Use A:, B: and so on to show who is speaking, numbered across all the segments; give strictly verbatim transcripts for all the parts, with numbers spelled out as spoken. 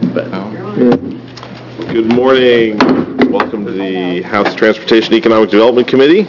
A: Good morning. Welcome to the House Transportation Economic Development Committee.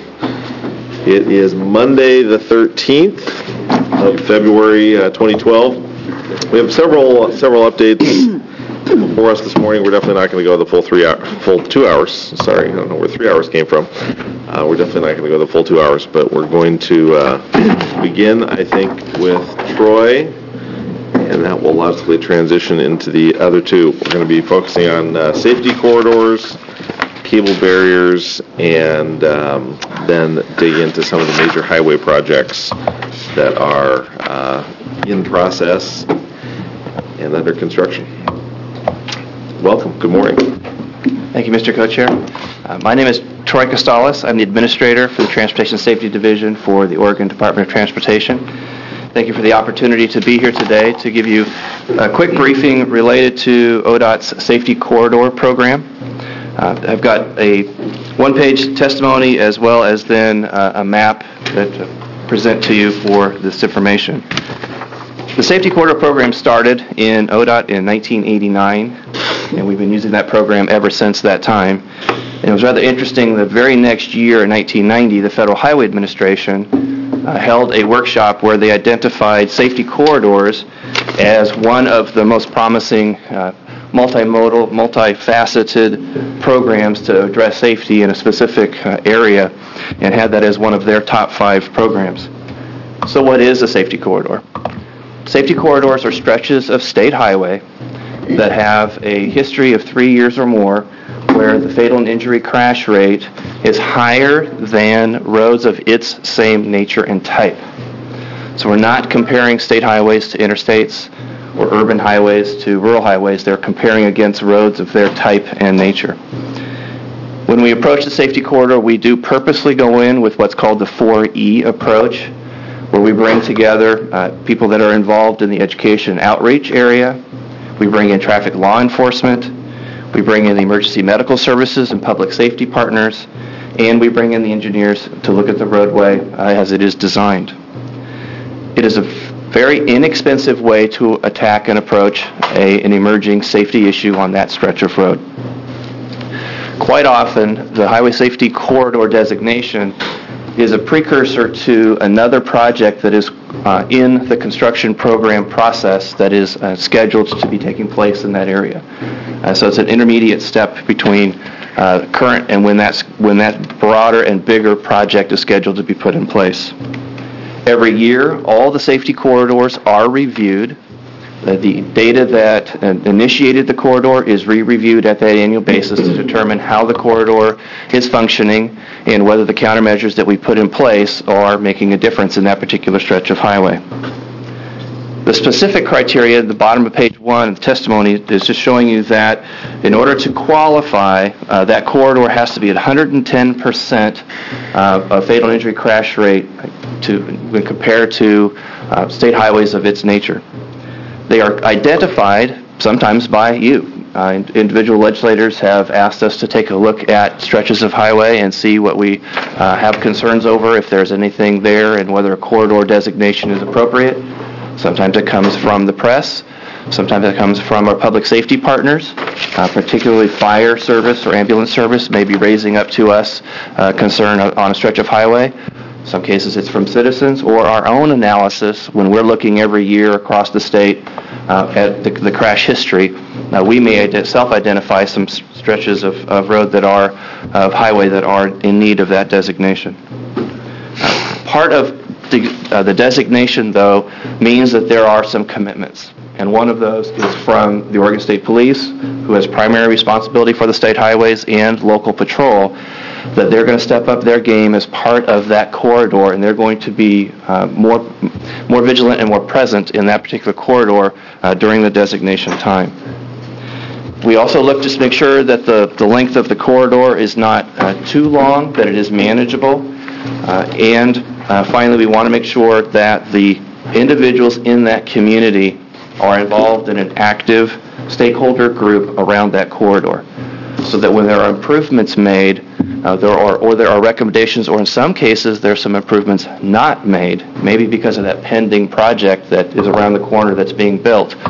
A: It is Monday the thirteenth of February uh, twenty twelve. We have several several updates for us this morning. We're definitely not going to go the full three hour, full two hours. Sorry, I don't know where three hours came from. Uh, we're definitely not going to go the full two hours, but we're going to uh, begin, I think, with Troy, and that will logically transition into the other two. We're going to be focusing on uh, safety corridors, cable barriers, and um, then dig into some of the major highway projects that are uh, in process and under construction. Welcome. Good morning.
B: Thank you, Mister Co-Chair. Uh, my name is Troy Costales. I'm the Administrator for the Transportation Safety Division for the Oregon Department of Transportation. Thank you for the opportunity to be here today to give you a quick briefing related to O D O T's Safety Corridor Program. Uh, I've got a one-page testimony as well as then uh, a map that uh, present to you for this information. The Safety Corridor Program started in O D O T in nineteen eighty-nine, and we've been using that program ever since that time. And it was rather interesting, the very next year in nineteen ninety, the Federal Highway Administration Uh, held a workshop where they identified safety corridors as one of the most promising uh, multimodal, multifaceted programs to address safety in a specific uh, area, and had that as one of their top five programs. So what is a safety corridor? Safety corridors are stretches of state highway that have a history of three years or more where the fatal and injury crash rate is higher than roads of its same nature and type. So we're not comparing state highways to interstates or urban highways to rural highways. They're comparing against roads of their type and nature. When we approach the safety corridor, we do purposely go in with what's called the four E approach, where we bring together uh, people that are involved in the education and outreach area. We bring in traffic law enforcement. We bring in the emergency medical services and public safety partners, and we bring in the engineers to look at the roadway uh, as it is designed. It is a very inexpensive way to attack and approach a, an emerging safety issue on that stretch of road. Quite often, the Highway Safety Corridor designation is a precursor to another project that is uh, in the construction program process that is uh, scheduled to be taking place in that area. Uh, so it's an intermediate step between uh, current and when that's when that broader and bigger project is scheduled to be put in place. Every year, all the safety corridors are reviewed. Uh, the data that uh, initiated the corridor is re-reviewed at that annual basis to determine how the corridor is functioning and whether the countermeasures that we put in place are making a difference in that particular stretch of highway. The specific criteria at the bottom of page one of the testimony is just showing you that in order to qualify, uh, that corridor has to be at one hundred ten percent uh, of fatal injury crash rate to, when compared to uh, state highways of its nature. They are identified sometimes by you. Uh, individual legislators have asked us to take a look at stretches of highway and see what we uh, have concerns over, if there's anything there, and whether a corridor designation is appropriate. Sometimes it comes from the press. Sometimes it comes from our public safety partners, uh, particularly fire service or ambulance service may be raising up to us uh, concern on a stretch of highway. Some cases it's from citizens or our own analysis when we're looking every year across the state uh, at the, the crash history. Uh, we may ident- self-identify some s- stretches of, of road that are, of highway that are in need of that designation. Uh, part of the, uh, the designation, though, means that there are some commitments. And one of those is from the Oregon State Police, who has primary responsibility for the state highways, and local patrol, that they're going to step up their game as part of that corridor, and they're going to be uh, more more vigilant and more present in that particular corridor uh, during the designation time. We also look to make sure that the, the length of the corridor is not uh, too long, that it is manageable, uh, and uh, finally we want to make sure that the individuals in that community are involved in an active stakeholder group around that corridor, so that when there are improvements made, uh, there are or there are recommendations, or in some cases there are some improvements not made, maybe because of that pending project that is around the corner that's being built,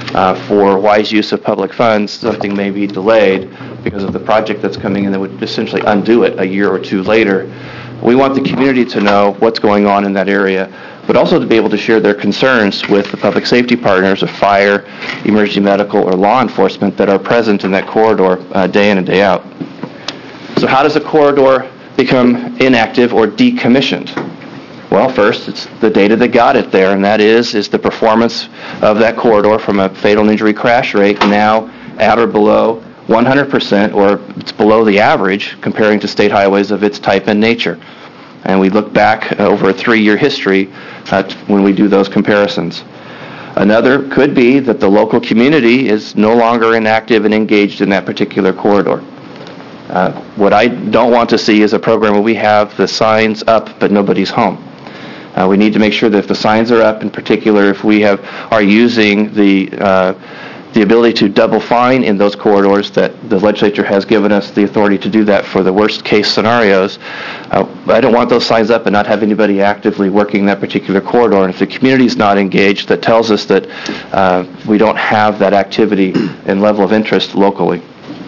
B: uh, for wise use of public funds, something may be delayed because of the project that's coming in that would essentially undo it a year or two later. We want the community to know what's going on in that area, but also to be able to share their concerns with the public safety partners of fire, emergency medical, or law enforcement that are present in that corridor uh, day in and day out. So how does a corridor become inactive or decommissioned? Well, first, it's the data that got it there, and that is, is the performance of that corridor from a fatal injury crash rate now at or below one hundred percent, or it's below the average comparing to state highways of its type and nature. And we look back over a three-year history uh, when we do those comparisons. Another could be that the local community is no longer inactive and engaged in that particular corridor. Uh, what I don't want to see is a program where we have the signs up but nobody's home. Uh, we need to make sure that if the signs are up, in particular, if we have are using the uh, the ability to double fine in those corridors, that the legislature has given us the authority to do that for the worst case scenarios. Uh, I don't want those signs up and not have anybody actively working that particular corridor. And if the community is not engaged, that tells us that uh, we don't have that activity and level of interest locally.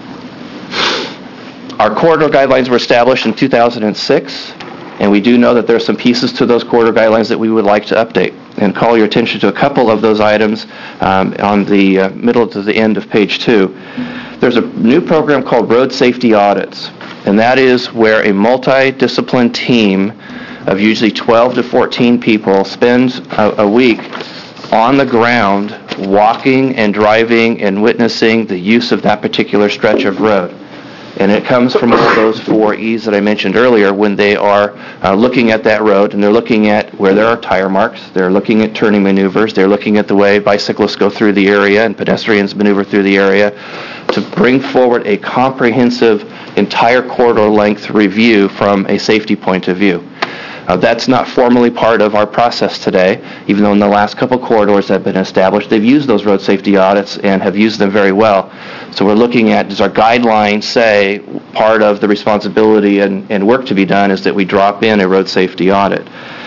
B: Our corridor guidelines were established in two thousand six, and we do know that there are some pieces to those corridor guidelines that we would like to update, and call your attention to a couple of those items um, on the uh, middle to the end of page two. There's a new program called Road Safety Audits, and that is where a multidisciplined team of usually twelve to fourteen people spends a, a week on the ground walking and driving and witnessing the use of that particular stretch of road. And it comes from all those four E's that I mentioned earlier when they are uh, looking at that road, and they're looking at where there are tire marks, they're looking at turning maneuvers, they're looking at the way bicyclists go through the area and pedestrians maneuver through the area, to bring forward a comprehensive entire corridor length review from a safety point of view. Uh, that's not formally part of our process today, even though in the last couple corridors that have been established, they've used those road safety audits and have used them very well. So we're looking at, does our guidelines say part of the responsibility and, and work to be done is that we drop in a road safety audit?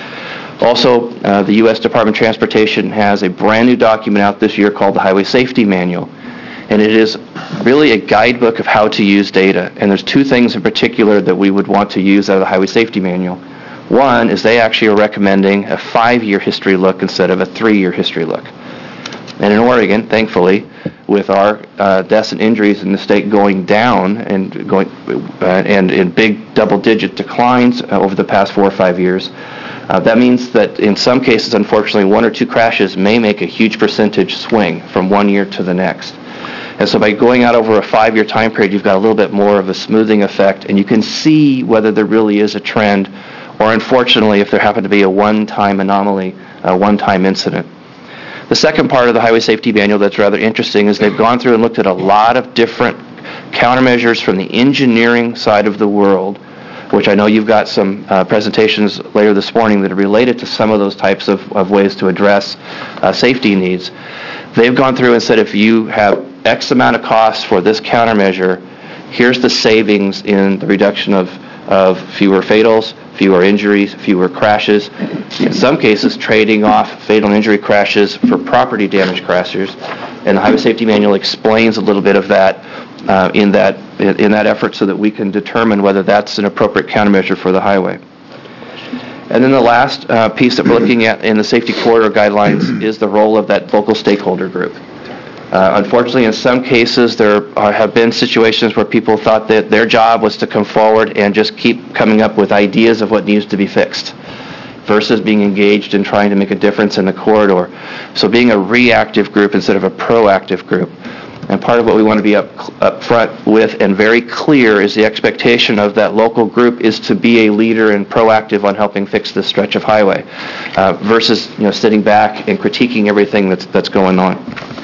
B: Also, uh, the U S Department of Transportation has a brand new document out this year called the Highway Safety Manual. And it is really a guidebook of how to use data. And there's two things in particular that we would want to use out of the Highway Safety Manual. One is they actually are recommending a five-year history look instead of a three-year history look. And in Oregon, thankfully, with our uh, deaths and injuries in the state going down and going uh, and in big double-digit declines uh, over the past four or five years, uh, that means that in some cases, unfortunately, one or two crashes may make a huge percentage swing from one year to the next. And so by going out over a five-year time period, you've got a little bit more of a smoothing effect, and you can see whether there really is a trend, or unfortunately, if there happened to be a one-time anomaly, a one-time incident. The second part of the Highway Safety Manual that's rather interesting is they've gone through and looked at a lot of different countermeasures from the engineering side of the world, which I know you've got some uh, presentations later this morning that are related to some of those types of, of ways to address uh, safety needs. They've gone through and said if you have X amount of costs for this countermeasure, here's the savings in the reduction of, of fewer fatals, fewer injuries, fewer crashes, in some cases trading off fatal injury crashes for property damage crashes. And the Highway Safety Manual explains a little bit of that uh, in that in that effort so that we can determine whether that's an appropriate countermeasure for the highway. And then the last uh, piece that we're looking at in the safety corridor guidelines is the role of that local stakeholder group. Uh, unfortunately, in some cases, there are, have been situations where people thought that their job was to come forward and just keep coming up with ideas of what needs to be fixed versus being engaged in trying to make a difference in the corridor. So being a reactive group instead of a proactive group. And part of what we want to be up, up front with and very clear is the expectation of that local group is to be a leader and proactive on helping fix this stretch of highway uh, versus you know sitting back and critiquing everything that's, that's going on.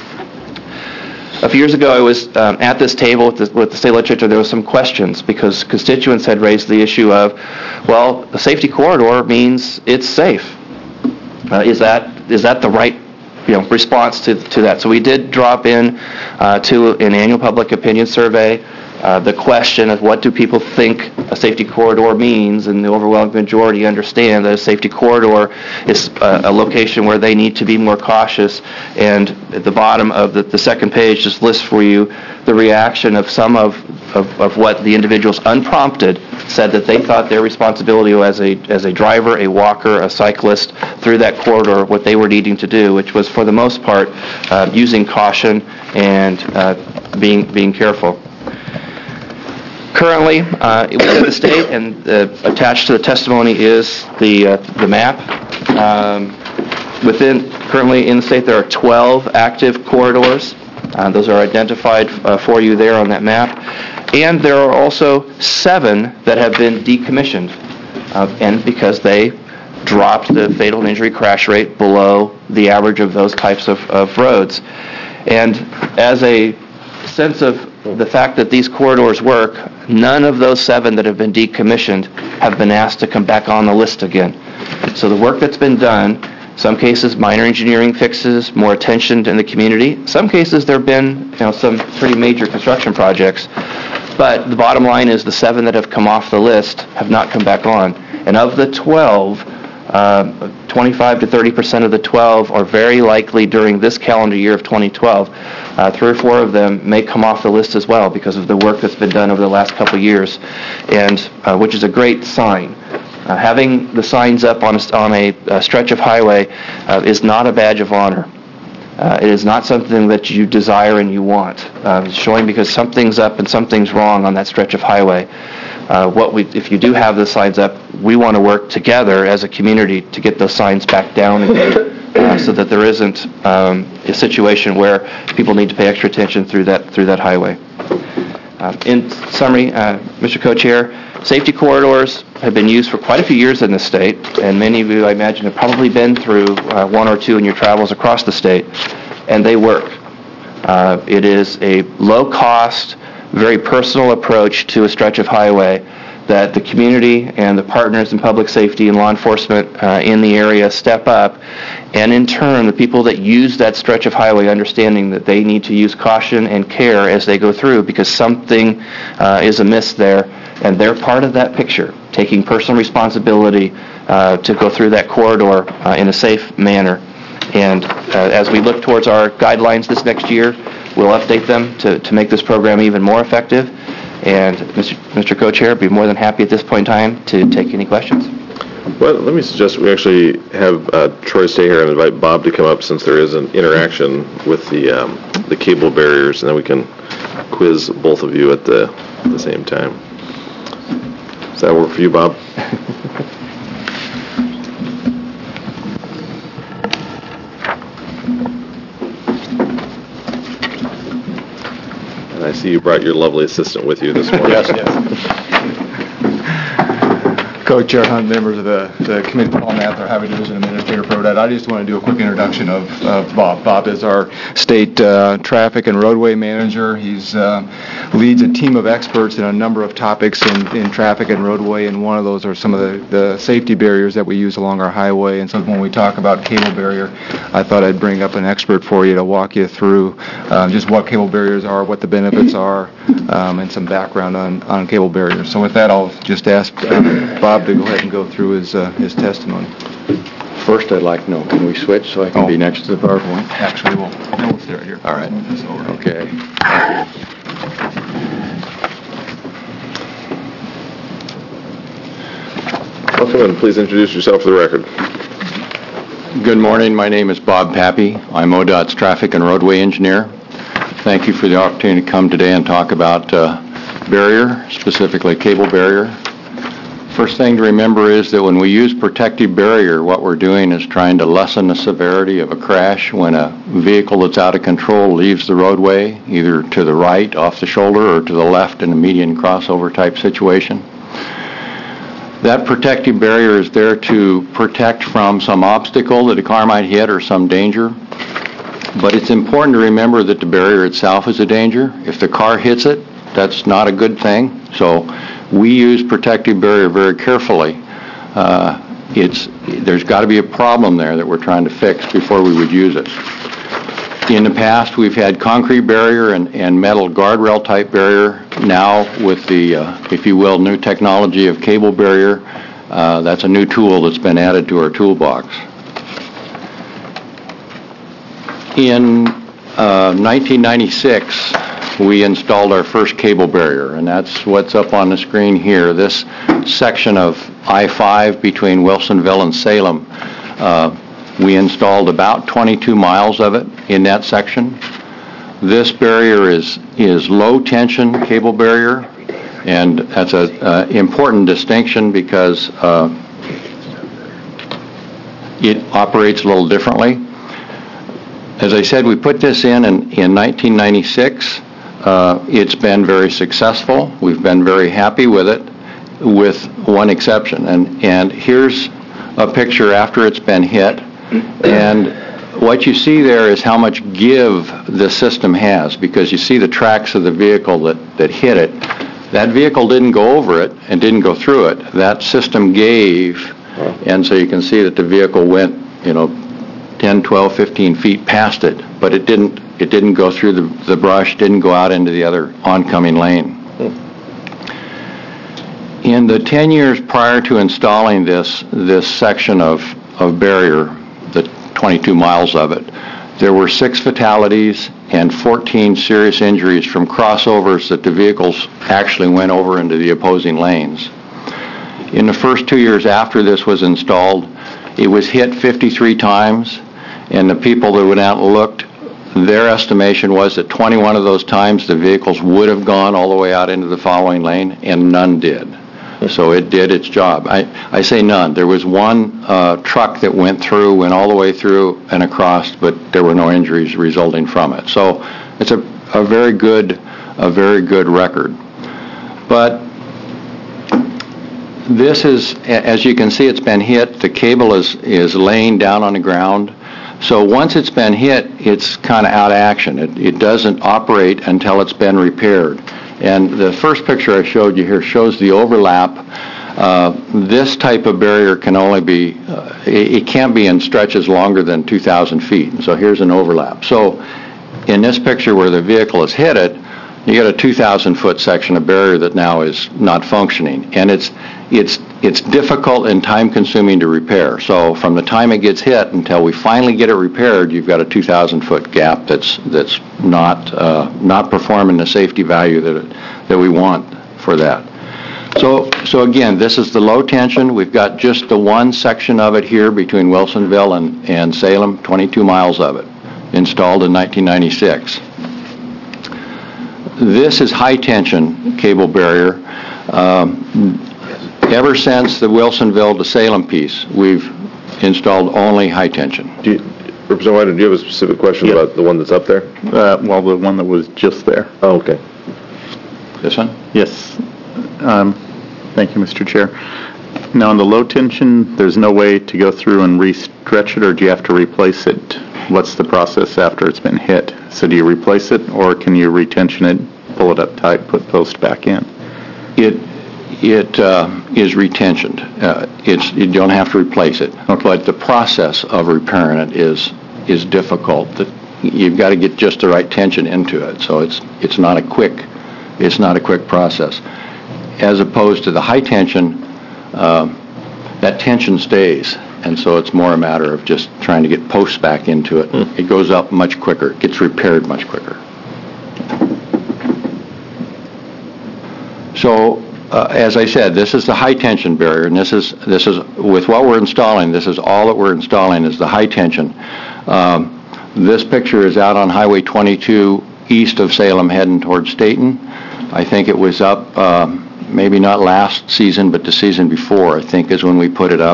B: A few years ago, I was um, at this table with the, with the state legislature. There were some questions because constituents had raised the issue of, well, the safety corridor means it's safe. Uh, is that is that the right you know response to to that? So we did drop in uh, to an annual public opinion survey uh, the question of what do people think a safety corridor means, and the overwhelming majority understand that a safety corridor is uh, a location where they need to be more cautious. And at the bottom of the, the second page just lists for you the reaction of some of, of, of what the individuals unprompted said that they thought their responsibility as a as a driver, a walker, a cyclist through that corridor, what they were needing to do, which was for the most part uh, using caution and uh, being being careful. Currently, uh, within the state, and uh, attached to the testimony is the uh, the map. Um, within currently in the state, there are twelve active corridors. Uh, those are identified uh, for you there on that map. And there are also seven that have been decommissioned, uh, and because they dropped the fatal injury crash rate below the average of those types of, of roads. And as a sense of the fact that these corridors work, none of those seven that have been decommissioned have been asked to come back on the list again. So the work that's been done, some cases minor engineering fixes, more attention in the community. Some cases there have been, you know, some pretty major construction projects. But the bottom line is the seven that have come off the list have not come back on. And of the twelve, uh, twenty-five to thirty percent of the twelve are very likely during this calendar year of twenty twelve. Uh, three or four of them may come off the list as well because of the work that's been done over the last couple of years, and uh, which is a great sign. Uh, having the signs up on a, on a, a stretch of highway uh, is not a badge of honor. Uh, it is not something that you desire and you want. Uh, it's showing because something's up and something's wrong on that stretch of highway. Uh, what we, if you do have the signs up, we want to work together as a community to get those signs back down again, uh, so that there isn't um, a situation where people need to pay extra attention through that through that highway. Uh, in summary, uh, Mister Co-Chair, safety corridors have been used for quite a few years in the state, and many of you, I imagine, have probably been through uh, one or two in your travels across the state, and they work. Uh, it is a low-cost, very personal approach to a stretch of highway that the community and the partners in public safety and law enforcement uh, in the area step up, and in turn, the people that use that stretch of highway understanding that they need to use caution and care as they go through because something uh, is amiss there, and they're part of that picture, taking personal responsibility uh, to go through that corridor uh, in a safe manner. And uh, as we look towards our guidelines this next year, we'll update them to, to make this program even more effective. And Mister Mister Co-Chair, I'd be more than happy at this point in time to take any questions.
A: Well, let me suggest we actually have uh, Troy stay here and invite Bob to come up since there is an interaction with the um, the cable barriers, and then we can quiz both of you at the, at the same time. Does that work for you, Bob? And I see you brought your lovely assistant with you this morning.
C: Yes, yes. Co-Chair Hunt, members of the, the Committee, Paul Mather, Highway Division Administrator Prodette. I just want to do a quick introduction of, of Bob. Bob is our State uh, Traffic and Roadway Manager. He's uh, leads a team of experts in a number of topics in, in traffic and roadway, and one of those are some of the, the safety barriers that we use along our highway. And so when we talk about cable barrier, I thought I'd bring up an expert for you to walk you through um, just what cable barriers are, what the benefits are, um, and some background on, on cable barriers. So with that, I'll just ask uh, Bob to go ahead and go through his uh, his testimony.
D: First, I'd like to know, can we switch so I can
C: Oh.
D: be next to the PowerPoint?
C: Actually, we'll, no, we'll stay right here.
D: All right.
C: Move this over.
D: Okay.
A: Welcome, and please introduce yourself for the record.
D: Good morning. My name is Bob Pappy. I'm O D O T's Traffic and Roadway Engineer. Thank you for the opportunity to come today and talk about uh, barrier, specifically cable barrier. First thing to remember is that when we use protective barrier, what we're doing is trying to lessen the severity of a crash when a vehicle that's out of control leaves the roadway, either to the right off the shoulder or to the left in a median crossover type situation. That protective barrier is there to protect from some obstacle that a car might hit or some danger. But it's important to remember that the barrier itself is a danger. If the car hits it, that's not a good thing. So we use protective barrier very carefully. Uh, it's there's got to be a problem there that we're trying to fix before we would use it. In the past, we've had concrete barrier and, and metal guardrail type barrier. Now, with the, uh, if you will, new technology of cable barrier, uh, that's a new tool that's been added to our toolbox. In uh, nineteen ninety-six, we installed our first cable barrier, and that's what's up on the screen here. This section of I five between Wilsonville and Salem, uh, we installed about twenty-two miles of it in that section. This barrier is, is low tension cable barrier, and that's an uh, important distinction because uh, it operates a little differently. As I said, we put this in in, in nineteen ninety-six. Uh, it's been very successful. We've been very happy with it, with one exception. And, and here's a picture after it's been hit. And what you see there is how much give the system has, because you see the tracks of the vehicle that, that hit it. That vehicle didn't go over it and didn't go through it. That system gave, and so you can see that the vehicle went, you know, ten, twelve, fifteen feet past it, but it didn't it didn't go through the, the brush, didn't go out into the other oncoming lane. In the ten years prior to installing this this section of, of barrier, the twenty-two miles of it, there were six fatalities and fourteen serious injuries from crossovers that the vehicles actually went over into the opposing lanes. In the first two years after this was installed, it was hit fifty-three times, and the people that went out and looked, their estimation was that twenty-one of those times the vehicles would have gone all the way out into the following lane, and none did. So it did its job. I, I say none. There was one uh, truck that went through, went all the way through and across, but there were no injuries resulting from it. So it's a, a very good, a very good record. But this is, as you can see, it's been hit. The cable is, is laying down on the ground. So once it's been hit, it's kind of out of action. It, it doesn't operate until it's been repaired. And the first picture I showed you here shows the overlap. Uh, this type of barrier can only be, uh, it, it can't be in stretches longer than two thousand feet. And so here's an overlap. So in this picture where the vehicle has hit it, you got a two thousand foot section of barrier that now is not functioning. And it's, it's, it's difficult and time consuming to repair. So from the time it gets hit until we finally get it repaired, you've got a two thousand foot gap that's, that's not, uh, not performing the safety value that, it, that we want for that. So, so again, this is the low tension. We've got just the one section of it here between Wilsonville and, and Salem, twenty-two miles of it, installed in nineteen ninety-six. This is high tension cable barrier. Um, ever since the Wilsonville to Salem piece, we've installed only high tension.
A: Do you, Representative Wyden, do you have a specific question
E: Yeah.
A: about the one that's up there?
E: Uh, well, the one that was just there.
A: Oh, okay.
D: This one?
E: Yes. Um, thank you, Mister Chair. Now, on the low tension, there's no way to go through and re-stretch it, or do you have to replace it? What's the process after it's been hit? So do you replace it, or can you retension it, pull it up tight, put post back in?
D: It it uh, is retentioned. Uh, it's you don't have to replace it,
E: Okay.
D: but the process of repairing it is is difficult. That you've got to get just the right tension into it. So it's it's not a quick it's not a quick process. As opposed to the high tension, uh, that tension stays, and so it's more a matter of just trying to get posts back into it.
A: Hmm.
D: It goes up much quicker. It gets repaired much quicker. So. Uh, as I said, this is the high tension barrier, and this is this is with what we're installing. This is all that we're installing is the high tension. Um, this picture is out on Highway twenty-two east of Salem, heading towards Stayton. I think it was up um, maybe not last season, but the season before, I think, is when we put it up.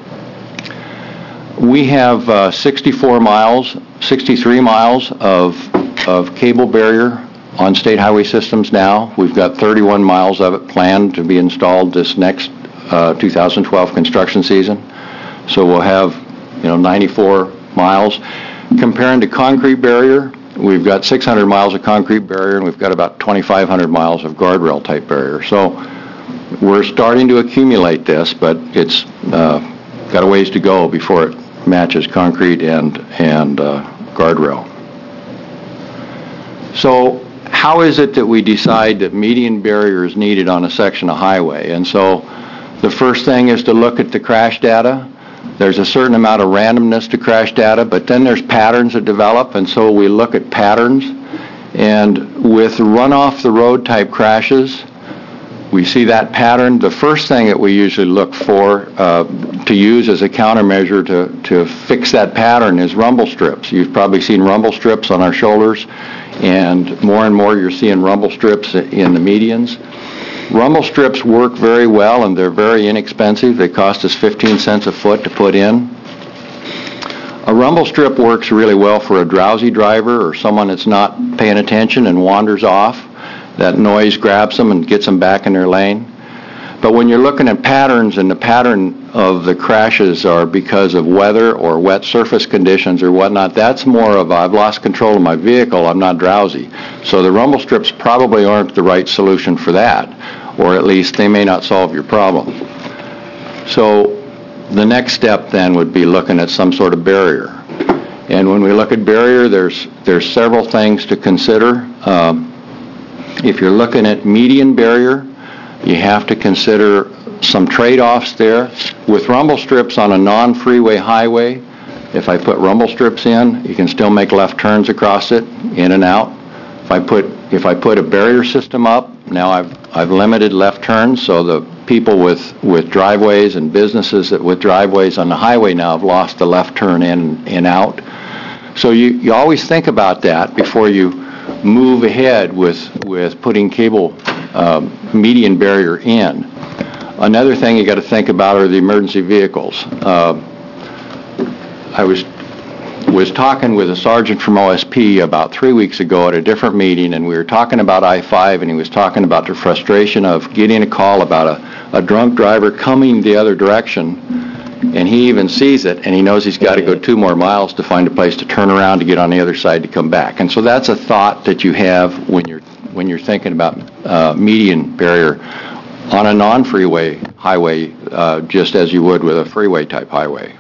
D: We have uh, sixty-four miles, sixty-three miles of of cable barrier on state highway systems now. We've got thirty-one miles of it planned to be installed this next uh, two thousand twelve construction season. So we'll have, you know, ninety-four miles. Comparing to concrete barrier, we've got six hundred miles of concrete barrier, and we've got about twenty-five hundred miles of guardrail type barrier. So we're starting to accumulate this, but it's uh, got a ways to go before it matches concrete and, and uh, guardrail. So how is it that we decide that median barrier is needed on a section of highway? And so the first thing is to look at the crash data. There's a certain amount of randomness to crash data, but then there's patterns that develop, and so we look at patterns. And with run-off-the-road type crashes, we see that pattern. The first thing that we usually look for uh, to use as a countermeasure to, to fix that pattern is rumble strips. You've probably seen rumble strips on our shoulders, and more and more you're seeing rumble strips in the medians. Rumble strips work very well, and they're very inexpensive. They cost us fifteen cents a foot to put in. A rumble strip works really well for a drowsy driver or someone that's not paying attention and wanders off. That noise grabs them and gets them back in their lane. But when you're looking at patterns, and the pattern of the crashes are because of weather or wet surface conditions or whatnot, that's more of I've lost control of my vehicle, I'm not drowsy. So the rumble strips probably aren't the right solution for that, or at least they may not solve your problem. So the next step then would be looking at some sort of barrier. And when we look at barrier, there's there's several things to consider. Um, if you're looking at median barrier, you have to consider some trade-offs there. With rumble strips on a non-freeway highway, if I put rumble strips in, you can still make left turns across it, in and out. If I put if I put a barrier system up, now I've I've limited left turns, so the people with, with driveways and businesses that with driveways on the highway now have lost the left turn in and out. So you, you always think about that before you move ahead with, with putting cable um, median barrier in. Another thing you got to think about are the emergency vehicles. Uh, I was was talking with a sergeant from O S P about three weeks ago at a different meeting, and we were talking about I five, and he was talking about the frustration of getting a call about a, a drunk driver coming the other direction, and he even sees it, and he knows he's got to go two more miles to find a place to turn around to get on the other side to come back. And so that's a thought that you have when you're when you're thinking about uh, median barrier on a non-freeway highway, uh, just as you would with a freeway type highway.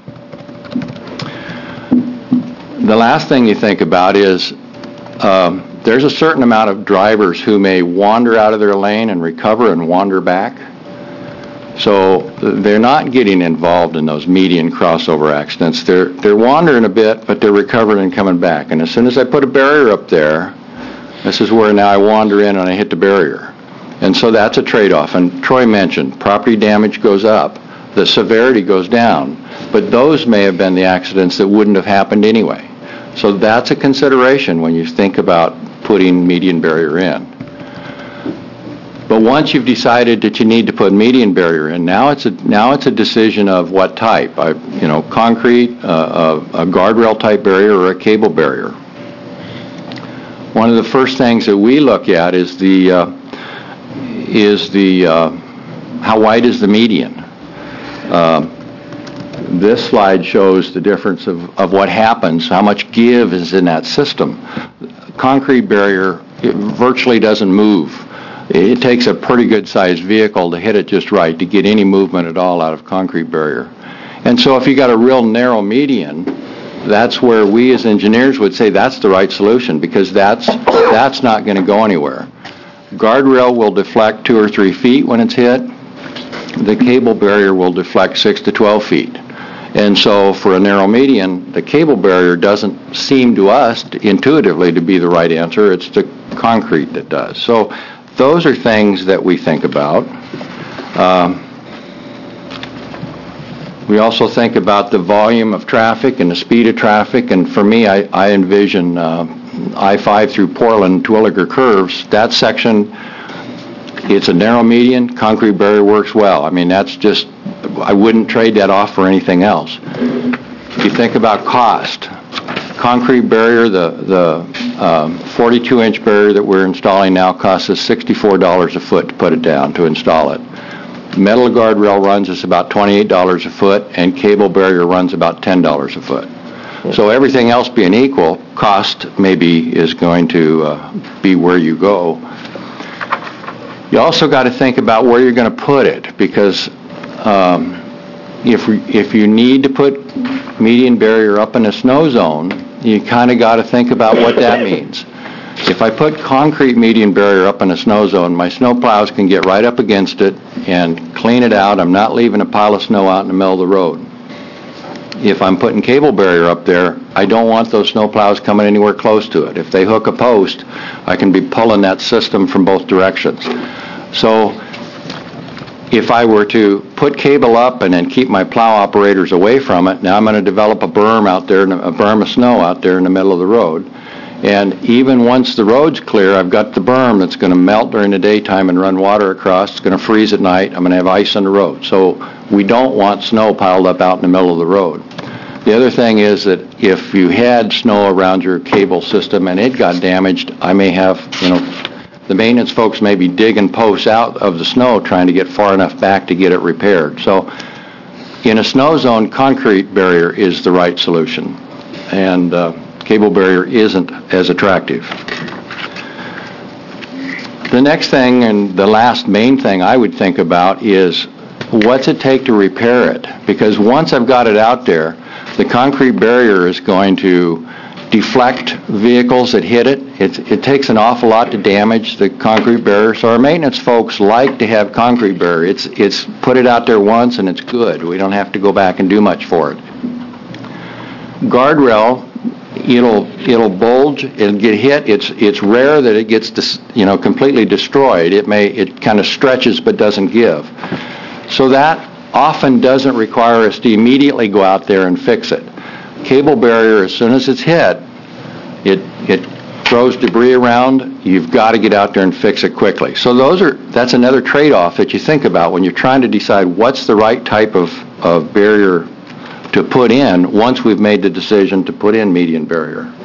D: The last thing you think about is um, there's a certain amount of drivers who may wander out of their lane and recover and wander back. So they're not getting involved in those median crossover accidents. They're, they're wandering a bit, but they're recovering and coming back. And as soon as I put a barrier up there, this is where now I wander in and I hit the barrier. And so that's a trade-off. And Troy mentioned property damage goes up, the severity goes down, but those may have been the accidents that wouldn't have happened anyway. So that's a consideration when you think about putting median barrier in. But once you've decided that you need to put median barrier in, now it's a now it's a decision of what type. I, you know, concrete, uh, a, a guardrail type barrier, or a cable barrier. One of the first things that we look at is the uh, is the uh, how wide is the median. Uh, This slide shows the difference of, of what happens, how much give is in that system. Concrete barrier, it virtually doesn't move. It takes a pretty good sized vehicle to hit it just right to get any movement at all out of concrete barrier. And so if you got a real narrow median, that's where we as engineers would say that's the right solution, because that's, that's not going to go anywhere. Guardrail will deflect two or three feet when it's hit. The cable barrier will deflect six to twelve feet. And so for a narrow median, the cable barrier doesn't seem to us to, intuitively to be the right answer. It's the concrete that does. So those are things that we think about. Um, we also think about the volume of traffic and the speed of traffic. And for me, I, I envision uh, I five through Portland, Terwilliger curves. That section, it's a narrow median. Concrete barrier works well. I mean, that's just, I wouldn't trade that off for anything else. If you think about cost, concrete barrier, the the um, forty-two inch barrier that we're installing now costs us sixty-four dollars a foot to put it down, to install it. Metal guardrail runs us about twenty-eight dollars a foot, and cable barrier runs about ten dollars a foot. So everything else being equal, cost maybe is going to uh, be where you go. You also got to think about where you're going to put it, because um, if if you need to put median barrier up in a snow zone, you kind of got to think about what that means. If I put concrete median barrier up in a snow zone, my snow plows can get right up against it and clean it out. I'm not leaving a pile of snow out in the middle of the road. If I'm putting cable barrier up there, I don't want those snow plows coming anywhere close to it. If they hook a post, I can be pulling that system from both directions. So if I were to put cable up and then keep my plow operators away from it, now I'm going to develop a berm out there, a berm of snow out there in the middle of the road. And even once the road's clear, I've got the berm that's going to melt during the daytime and run water across. It's going to freeze at night. I'm going to have ice on the road. So we don't want snow piled up out in the middle of the road. The other thing is that if you had snow around your cable system and it got damaged, I may have, you know, the maintenance folks may be digging posts out of the snow trying to get far enough back to get it repaired. So in a snow zone, concrete barrier is the right solution. And uh, cable barrier isn't as attractive. The next thing and the last main thing I would think about is what's it take to repair it? Because once I've got it out there, the concrete barrier is going to deflect vehicles that hit it. It, it takes an awful lot to damage the concrete barrier. So our maintenance folks like to have concrete barrier. It's, it's put it out there once and it's good. We don't have to go back and do much for it. Guardrail, it'll it'll bulge, it'll get hit. It's it's rare that it gets dis, you know completely destroyed. It may it kind of stretches but doesn't give. So that often doesn't require us to immediately go out there and fix it. Cable barrier, as soon as it's hit, it it throws debris around. You've got to get out there and fix it quickly. So those are that's another trade-off that you think about when you're trying to decide what's the right type of, of barrier to put in once we've made the decision to put in median barrier.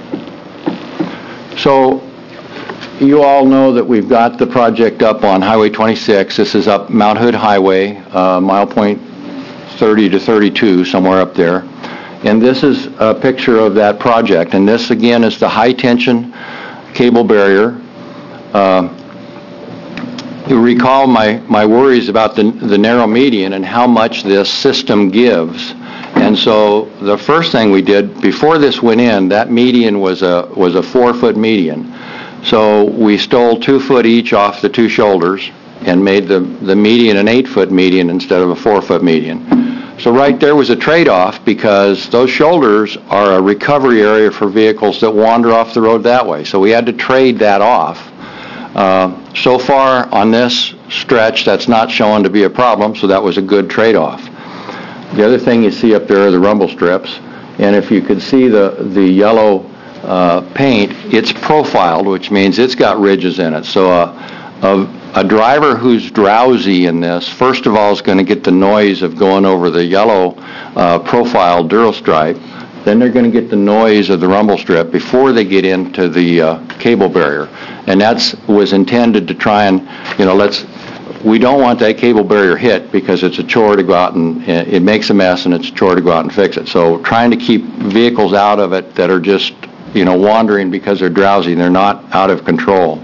D: So you all know that we've got the project up on Highway twenty-six. This is up Mount Hood Highway, uh, mile point thirty to thirty-two, somewhere up there. And this is a picture of that project. And this, again, is the high-tension cable barrier. Uh, you recall my, my worries about the, the narrow median and how much this system gives. And so the first thing we did, before this went in, that median was a was a four-foot median. So we stole two foot each off the two shoulders and made the, the median an eight-foot median instead of a four-foot median. So right there was a trade-off because those shoulders are a recovery area for vehicles that wander off the road that way. So we had to trade that off. Uh, so far on this stretch, that's not shown to be a problem, so that was a good trade-off. The other thing you see up there are the rumble strips, and if you could see the, the yellow uh, paint, it's profiled, which means it's got ridges in it. So uh, a, a driver who's drowsy in this, first of all, is going to get the noise of going over the yellow uh, profiled Durastripe. Then they're going to get the noise of the rumble strip before they get into the uh, cable barrier. And that was intended to try and, you know, let's, we don't want that cable barrier hit because it's a chore to go out and, it makes a mess and it's a chore to go out and fix it. So trying to keep vehicles out of it that are just, you know, wandering because they're drowsy and they're not out of control.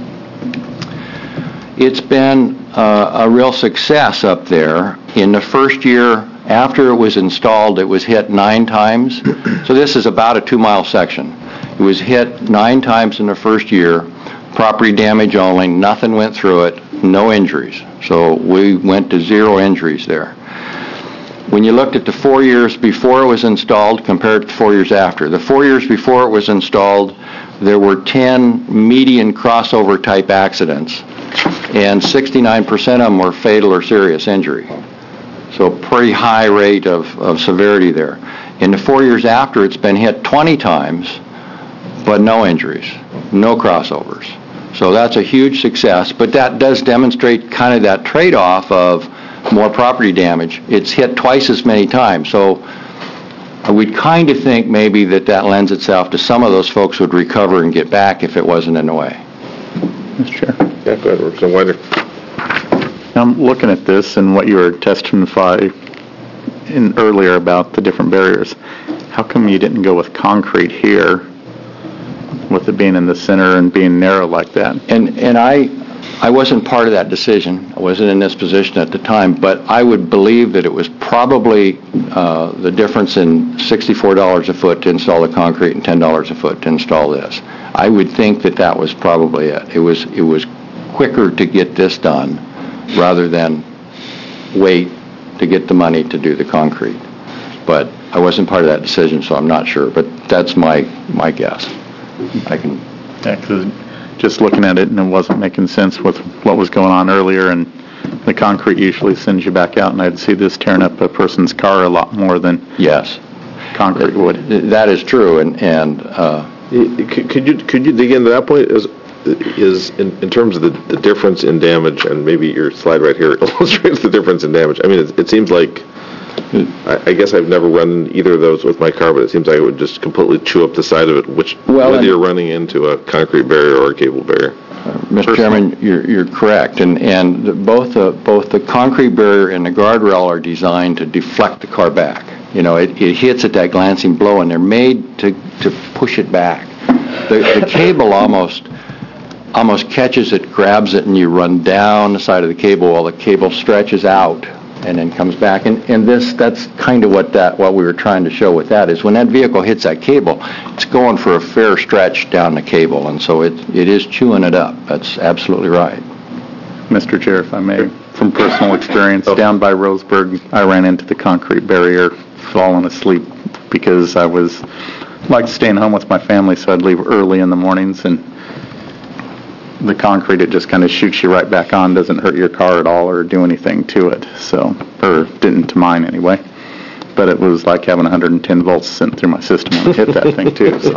D: It's been uh, a real success up there. In the first year after it was installed, it was hit nine times. So this is about a two-mile section. It was hit nine times in the first year, property damage only, nothing went through it, no injuries. So we went to zero injuries there. When you looked at the four years before it was installed compared to the four years after, the four years before it was installed, there were ten median crossover type accidents, and sixty-nine percent of them were fatal or serious injury. So pretty high rate of, of severity there. In the four years after, it's been hit twenty times, but no injuries, no crossovers. So that's a huge success, but that does demonstrate kind of that trade-off of more property damage. It's hit twice as many times, so we'd kind of think maybe that that lends itself to some of those folks would recover and get back if it wasn't in the way.
E: Mister Chair.
A: Yeah, go ahead, Representative Weider.
E: I'm looking at this and what you were testifying in earlier about the different barriers. How come you didn't go with concrete here, with it being in the center and being narrow like that?
D: And and I I wasn't part of that decision. I wasn't in this position at the time, but I would believe that it was probably uh, the difference in sixty-four dollars a foot to install the concrete and ten dollars a foot to install this. I would think that that was probably it. It was, it was quicker to get this done rather than wait to get the money to do the concrete. But I wasn't part of that decision, so I'm not sure. But that's my, my guess. I can...
E: Yeah, 'cause just looking at it, and it wasn't making sense with what was going on earlier, and the concrete usually sends you back out, and I'd see this tearing up a person's car a lot more than
D: yes,
E: concrete would.
D: That is true, and and uh,
A: Could could you could you dig into that point? Is is in, in terms of the, the difference in damage, and maybe your slide right here illustrates the difference in damage. I mean, it, it seems like, I, I guess I've never run either of those with my car, but it seems like it would just completely chew up the side of it, which
D: Well,
A: whether
D: and-
A: you're running into a concrete barrier or a cable barrier.
D: Mister Chairman, you're, you're correct, and and the, both the both the concrete barrier and the guardrail are designed to deflect the car back. You know, it, it hits at that glancing blow, and they're made to, to push it back. The, the cable almost almost catches it, grabs it, and you run down the side of the cable while the cable stretches out and then comes back. And, and this that's kind of what that what we were trying to show with that is when that vehicle hits that cable, it's going for a fair stretch down the cable, and so it it is chewing it up. That's absolutely right.
E: Mister Chair, if I may, from personal experience, down by Roseburg, I ran into the concrete barrier falling asleep because I was like staying home with my family, so I'd leave early in the mornings, and the concrete, it just kind of shoots you right back on, doesn't hurt your car at all or do anything to it, so, or didn't to mine anyway. But it was like having one hundred ten volts sent through my system when I hit that thing too, so.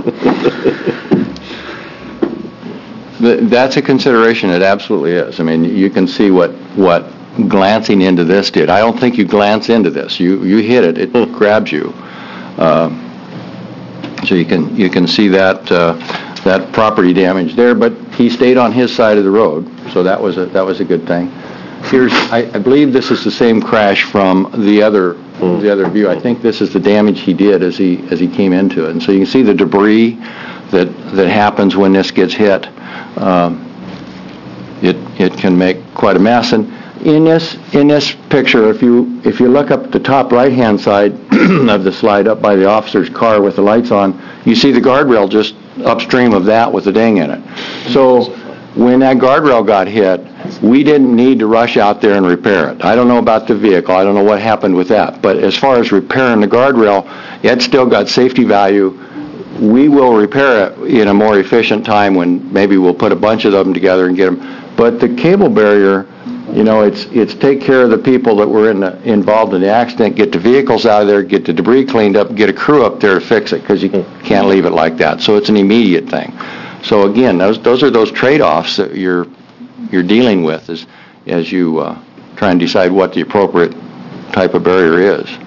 D: That's a consideration. It absolutely is. I mean, you can see what what glancing into this did. I don't think you glance into this. You you hit it. It grabs you. Uh, so you can you can see that uh, that property damage there. But he stayed on his side of the road, so that was a that was a good thing. Here's I, I believe this is the same crash from the other the other view. I think this is the damage he did as he as he came into it. And so you can see the debris that that happens when this gets hit. Um, it it can make quite a mess. And in this in this picture, if you if you look up at the top right hand side of the slide, up by the officer's car with the lights on, you see the guardrail just upstream of that with the ding in it. So when that guardrail got hit, we didn't need to rush out there and repair it. I don't know about the vehicle. I don't know what happened with that. But as far as repairing the guardrail, it still got safety value. We will repair it in a more efficient time when maybe we'll put a bunch of them together and get them. But the cable barrier, you know, it's it's take care of the people that were in the, involved in the accident, get the vehicles out of there, get the debris cleaned up, get a crew up there to fix it, because you can't leave it like that. So it's an immediate thing. So again, those those are those trade-offs that you're you're dealing with as as you uh, try and decide what the appropriate type of barrier is.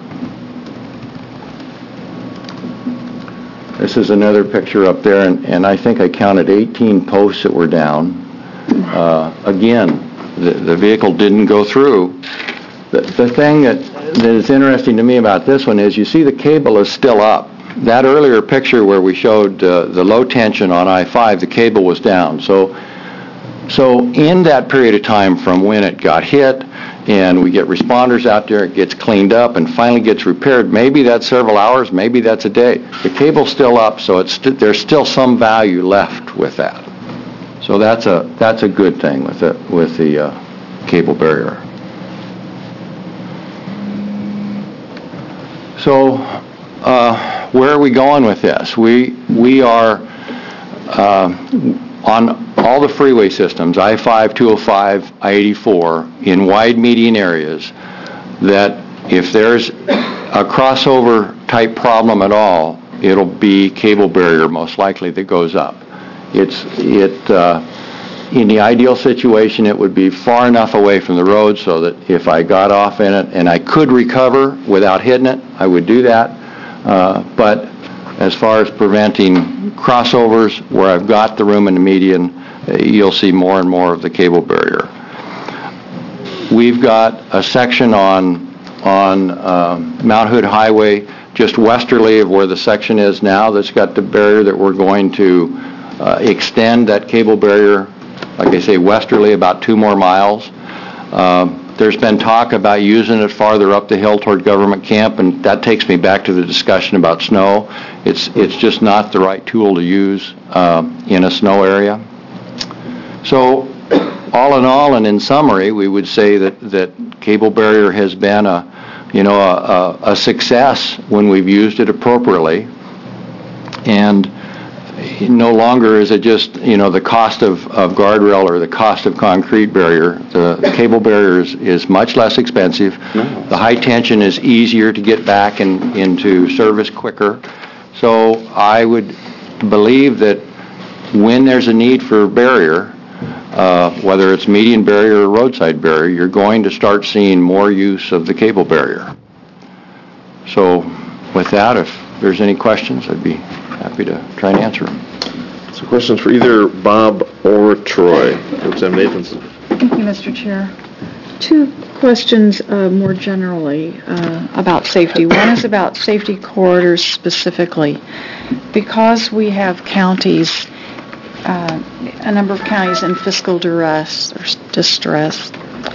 D: This is another picture up there, and, and I think I counted eighteen posts that were down. Uh, again, the, the vehicle didn't go through. The, the thing that, that is interesting to me about this one is you see the cable is still up. That earlier picture where we showed uh, the low tension on I five, the cable was down. So, so in that period of time from when it got hit, and we get responders out there, it gets cleaned up and finally gets repaired. Maybe that's several hours, maybe that's a day. The cable's still up, so it's st- there's still some value left with that. So that's a that's a good thing with the with the uh, cable barrier. So uh, where are we going with this? We we are uh, on all the freeway systems, I five, two oh five, I eighty-four, in wide median areas, that if there's a crossover type problem at all, it'll be cable barrier most likely that goes up. It's it uh, in the ideal situation, it would be far enough away from the road so that if I got off in it and I could recover without hitting it, I would do that. Uh, but as far as preventing crossovers where I've got the room in the median, uh, you'll see more and more of the cable barrier. We've got a section on on uh, Mount Hood Highway just westerly of where the section is now that's got the barrier that we're going to uh, extend that cable barrier, like I say, westerly about two more miles. Uh, there's been talk about using it farther up the hill toward Government Camp, and that takes me back to the discussion about snow. It's it's just not the right tool to use uh, in a snow area. So, all in all, and in summary, we would say that, that cable barrier has been a, you know, a, a, a success when we've used it appropriately, and no longer is it just, you know, the cost of, of guardrail or the cost of concrete barrier. The, the cable barrier is, is much less expensive. The high tension is easier to get back in, into service quicker. So I would believe that when there's a need for barrier, uh, whether it's median barrier or roadside barrier, you're going to start seeing more use of the cable barrier. So with that, if there's any questions, I'd be happy to try and answer them.
A: So questions for either Bob or Troy. Representative Nathanson.
F: Thank you, Mister Chair. Two questions uh, more generally uh, about safety. One is about safety corridors specifically. Because we have counties, uh, a number of counties in fiscal duress or distress,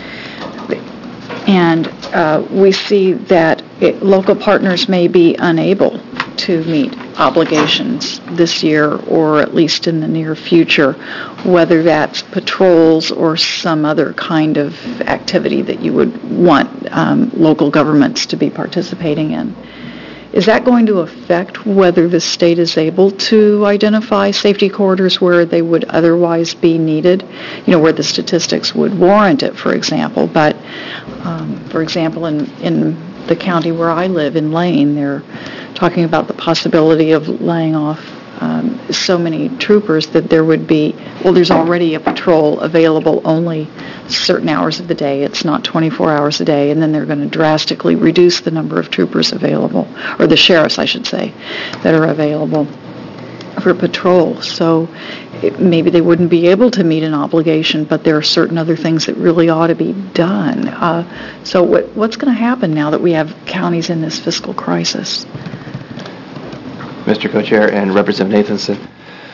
F: and uh, we see that it, local partners may be unable to meet obligations this year or at least in the near future, whether that's patrols or some other kind of activity that you would want um, local governments to be participating in. Is that going to affect whether the state is able to identify safety corridors where they would otherwise be needed? You know, where the statistics would warrant it, for example. But, um, for example, in, in the county where I live, in Lane, they're talking about the possibility of laying off um, so many troopers that there would be, well, there's already a patrol available only certain hours of the day. It's not twenty-four hours a day, and then they're going to drastically reduce the number of troopers available, or the sheriffs, I should say, that are available for patrol. So it, maybe they wouldn't be able to meet an obligation, but there are certain other things that really ought to be done. Uh, so what, what's going to happen now that we have counties in this fiscal crisis?
B: Mister Co-Chair and Representative Nathanson,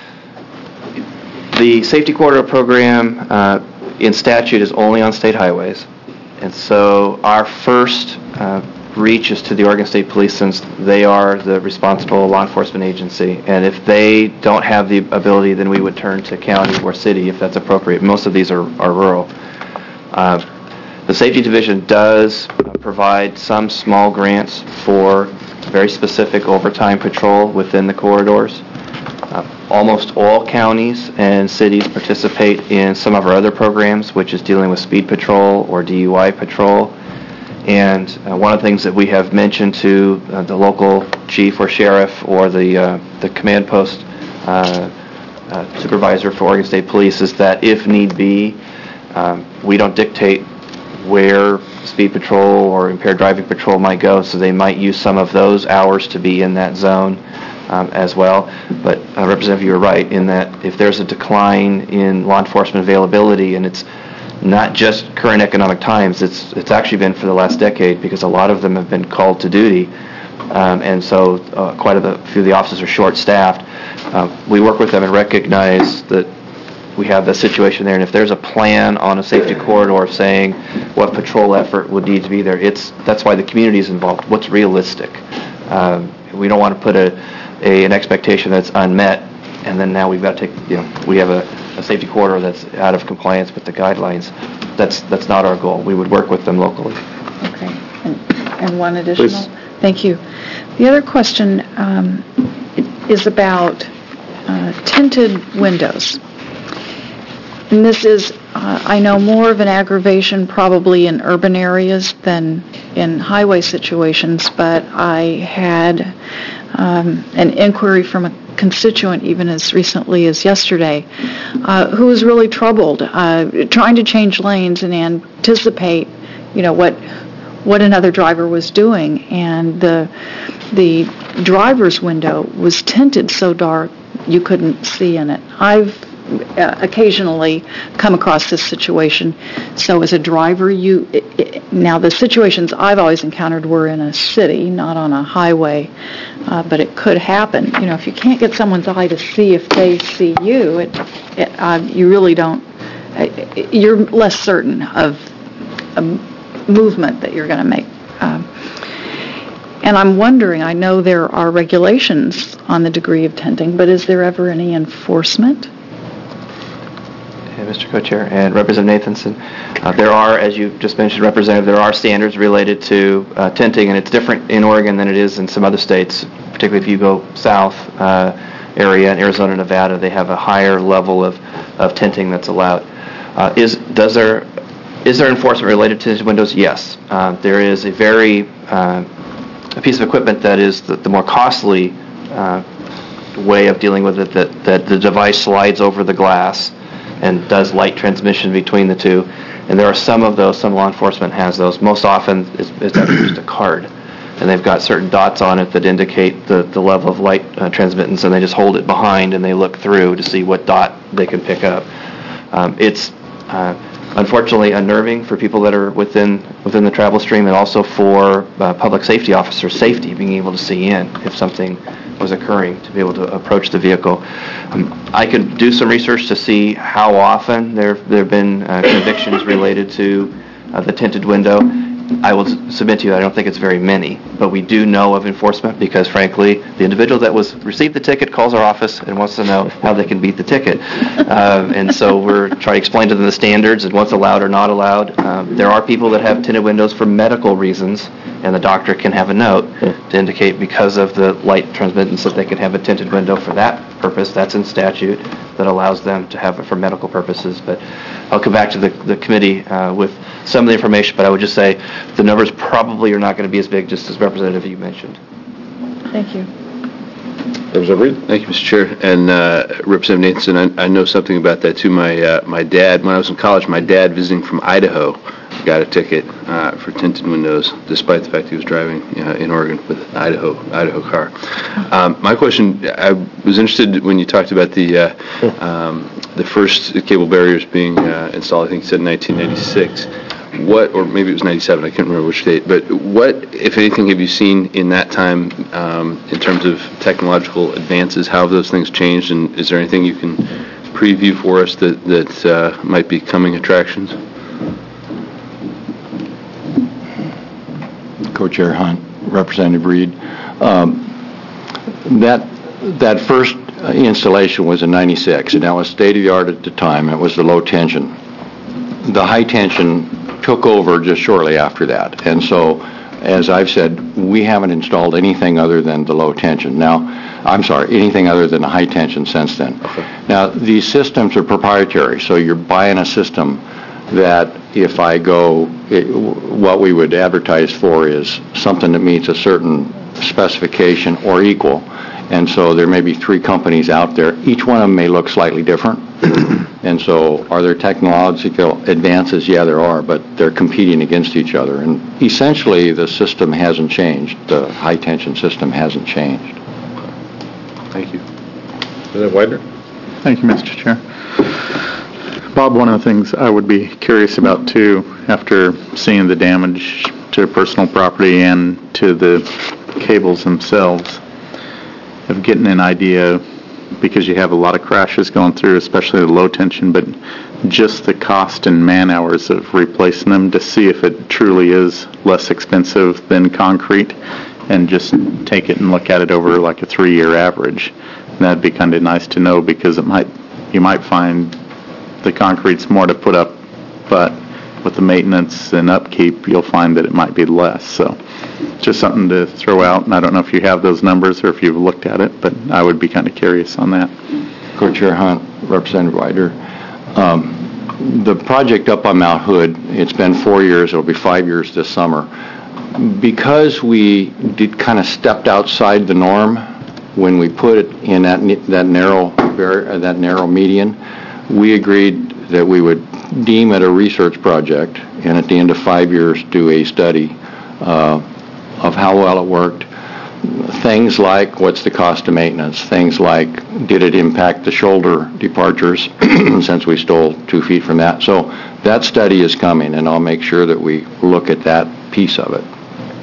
B: the Safety Corridor Program uh, in statute is only on state highways, and so our first uh, reach is to the Oregon State Police, since they are the responsible law enforcement agency, and if they don't have the ability, then we would turn to county or city if that's appropriate. Most of these are, are rural. Uh, the Safety Division does uh, provide some small grants for very specific overtime patrol within the corridors. Uh, almost all counties and cities participate in some of our other programs, which is dealing with speed patrol or D U I patrol. And uh, one of the things that we have mentioned to uh, the local chief or sheriff or the uh, the command post uh, uh, supervisor for Oregon State Police is that if need be, um, we don't dictate where speed patrol or impaired driving patrol might go, so they might use some of those hours to be in that zone um, as well. But uh, Representative, you're right in that if there's a decline in law enforcement availability, and it's not just current economic times, it's it's actually been for the last decade, because a lot of them have been called to duty, um, and so uh, quite a few of the officers are short-staffed. Uh, we work with them and recognize that we have the situation there, and if there's a plan on a safety corridor saying what patrol effort would need to be there, it's that's why the community is involved. What's realistic? Um, we don't want to put a, a an expectation that's unmet, and then now we've got to take, you know, we have a, a safety corridor that's out of compliance with the guidelines. That's that's not our goal. We would work with them locally.
F: Okay. And, and one additional?
A: Please.
F: Thank you. The other question um, is about uh, tinted windows. And this is, uh, I know, more of an aggravation probably in urban areas than in highway situations, but I had um, an inquiry from a constituent even as recently as yesterday uh, who was really troubled, uh, trying to change lanes and anticipate, you know, what what another driver was doing, and the the driver's window was tinted so dark you couldn't see in it. I've Uh, occasionally come across this situation. So as a driver, you it, it, now the situations I've always encountered were in a city, not on a highway, uh, but it could happen. You know, if you can't get someone's eye to see if they see you, it, it uh, you really don't. Uh, you're less certain of um, movement that you're going to make. Um, And I'm wondering, I know there are regulations on the degree of tinting, but is there ever any enforcement?
B: Hey, Mister Co-Chair and Representative Nathanson, uh, there are, as you just mentioned, Representative, there are standards related to uh, tinting, and it's different in Oregon than it is in some other states, particularly if you go south uh, area in Arizona, Nevada, they have a higher level of, of tinting that's allowed. Uh, is does there is there enforcement related to tinted windows? Yes. Uh, there is a very uh, a piece of equipment that is the, the more costly uh, way of dealing with it, that, that the device slides over the glass and does light transmission between the two. And there are some of those, some law enforcement has those. Most often it's, it's actually just a card. And they've got certain dots on it that indicate the, the level of light uh, transmittance, and they just hold it behind and they look through to see what dot they can pick up. Um, it's uh, unfortunately unnerving for people that are within within the travel stream, and also for uh, public safety officers' safety, being able to see in if something was occurring, to be able to approach the vehicle. Um, I could do some research to see how often there there have been uh, convictions related to uh, the tinted window. I will submit to you, I don't think it's very many, but we do know of enforcement because, frankly, the individual that was received the ticket calls our office and wants to know how they can beat the ticket. Uh, and so we're trying to explain to them the standards and what's allowed or not allowed. Um, there are people that have tinted windows for medical reasons, and the doctor can have a note to indicate because of the light transmittance that they could have a tinted window for that purpose. That's in statute that allows them to have it for medical purposes. But I'll come back to the, the committee uh, with some of the information, but I would just say the numbers probably are not going to be as big, just as Representative you mentioned.
F: Thank you.
A: Representative Reed?
G: Thank you, Mister Chair. And uh, Representative Nathanson, I, I know something about that too. My uh, my dad, when I was in college, my dad visiting from Idaho got a ticket uh, for tinted windows, despite the fact he was driving uh, in Oregon with an Idaho Idaho car. Um, my question, I was interested when you talked about the uh, um, the first cable barriers being uh, installed. I think you said in nineteen ninety-six. What, or maybe it was ninety-seven, I can't remember which date, but what, if anything, have you seen in that time um, in terms of technological advances? How have those things changed, and is there anything you can preview for us that, that uh, might be coming attractions?
D: Co-Chair Hunt, Representative Reed. Um, that, that first installation was in ninety-six, and that was state-of-the-art at the time. It was the low tension. The high tension took over just shortly after that. And so, as I've said, we haven't installed anything other than the low tension. Now, I'm sorry, anything other than the high tension since then. Okay. Now, these systems are proprietary, so you're buying a system that if I go, it, what we would advertise for is something that meets a certain specification or equal. And so there may be three companies out there. Each one of them may look slightly different. And so are there technological advances? Yeah, there are, but they're competing against each other. And essentially, the system hasn't changed. The high-tension system hasn't changed.
A: Thank you. Representative Widener?
E: Thank you, Mister Chair. Bob, one of the things I would be curious about, too, after seeing the damage to personal property and to the cables themselves, of getting an idea, because you have a lot of crashes going through, especially the low tension, but just the cost and man hours of replacing them to see if it truly is less expensive than concrete, and just take it and look at it over like a three-year average. And that'd be kind of nice to know, because it might, you might find the concrete's more to put up, but with the maintenance and upkeep, you'll find that it might be less. So just something to throw out, and I don't know if you have those numbers or if you've looked at it, but I would be kind of curious on that.
D: Co-Chair Hunt, Representative Widener. Um, the project up on Mount Hood, it's been four years, it'll be five years this summer. Because we did kind of stepped outside the norm when we put it in that that narrow bar- that narrow median, we agreed that we would deem it a research project, and at the end of five years do a study uh, of how well it worked. Things like what's the cost of maintenance, things like did it impact the shoulder departures since we stole two feet from that. So that study is coming, and I'll make sure that we look at that piece of it.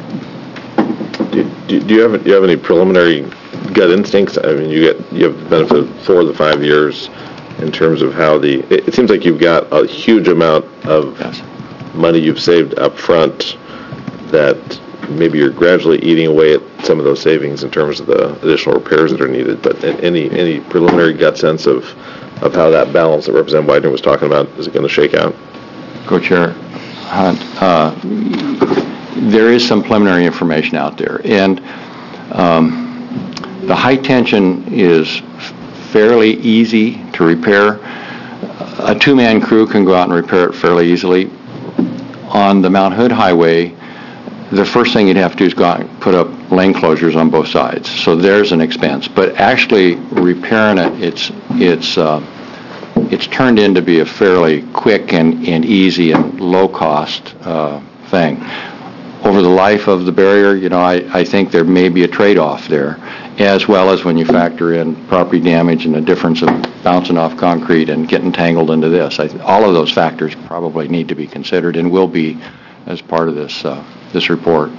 A: Do, do, do you have do you have any preliminary gut instincts? I mean, you get you have the benefit of four of the five years in terms of how the, it, it seems like you've got a huge amount of
D: Yes.
A: money you've saved up front that maybe you're gradually eating away at some of those savings in terms of the additional repairs that are needed. But any any preliminary gut sense of, of how that balance that Representative Widener was talking about is going to shake out?
D: Co-Chair Hunt, uh, there is some preliminary information out there, and um, the high tension is fairly easy to repair. A two-man crew can go out and repair it fairly easily. On the Mount Hood Highway, the first thing you'd have to do is go out and put up lane closures on both sides. So there's an expense. But actually repairing it, it's it's uh, it's turned into be a fairly quick and, and easy and low-cost uh, thing. Over the life of the barrier, you know, I, I think there may be a trade-off there, as well as when you factor in property damage and the difference of bouncing off concrete and getting tangled into this. I, all of those factors probably need to be considered and will be as part of this uh, this report.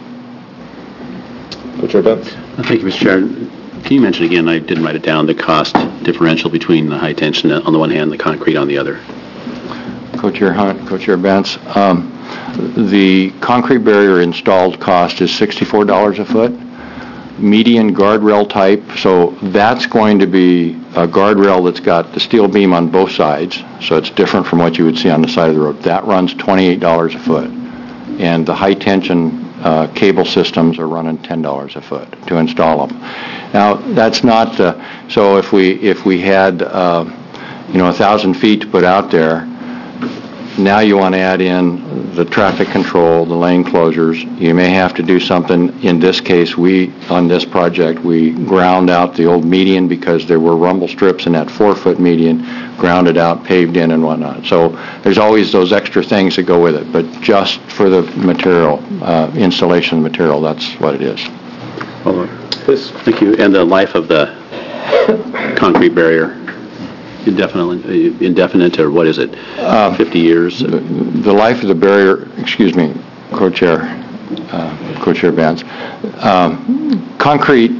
A: Co-Chair Benz?
H: Thank you, Mister Chair. Can you mention again, I didn't write it down, the cost differential between the high tension on the one hand and the concrete on the other?
D: Co-Chair Hunt, Co-Chair Benz, um, the concrete barrier installed cost is sixty-four dollars a foot. Median guardrail type, so that's going to be a guardrail that's got the steel beam on both sides, so it's different from what you would see on the side of the road. That runs twenty-eight dollars a foot. And the high tension uh, cable systems are running ten dollars a foot to install them. Now, that's not, uh, so if we if we had, uh, you know, a thousand feet to put out there, now you want to add in the traffic control, the lane closures. You may have to do something. In this case, we, on this project, we ground out the old median because there were rumble strips in that four-foot median, grounded out, paved in, and whatnot. So there's always those extra things that go with it, but just for the material, uh, installation material, that's what it is.
H: Hold on. Please. Thank you. And the life of the concrete barrier? Indefinite, indefinite, or what is it, uh, fifty years?
D: The, the life of the barrier, excuse me, Co-Chair, uh, Co-Chair Benz, um, concrete,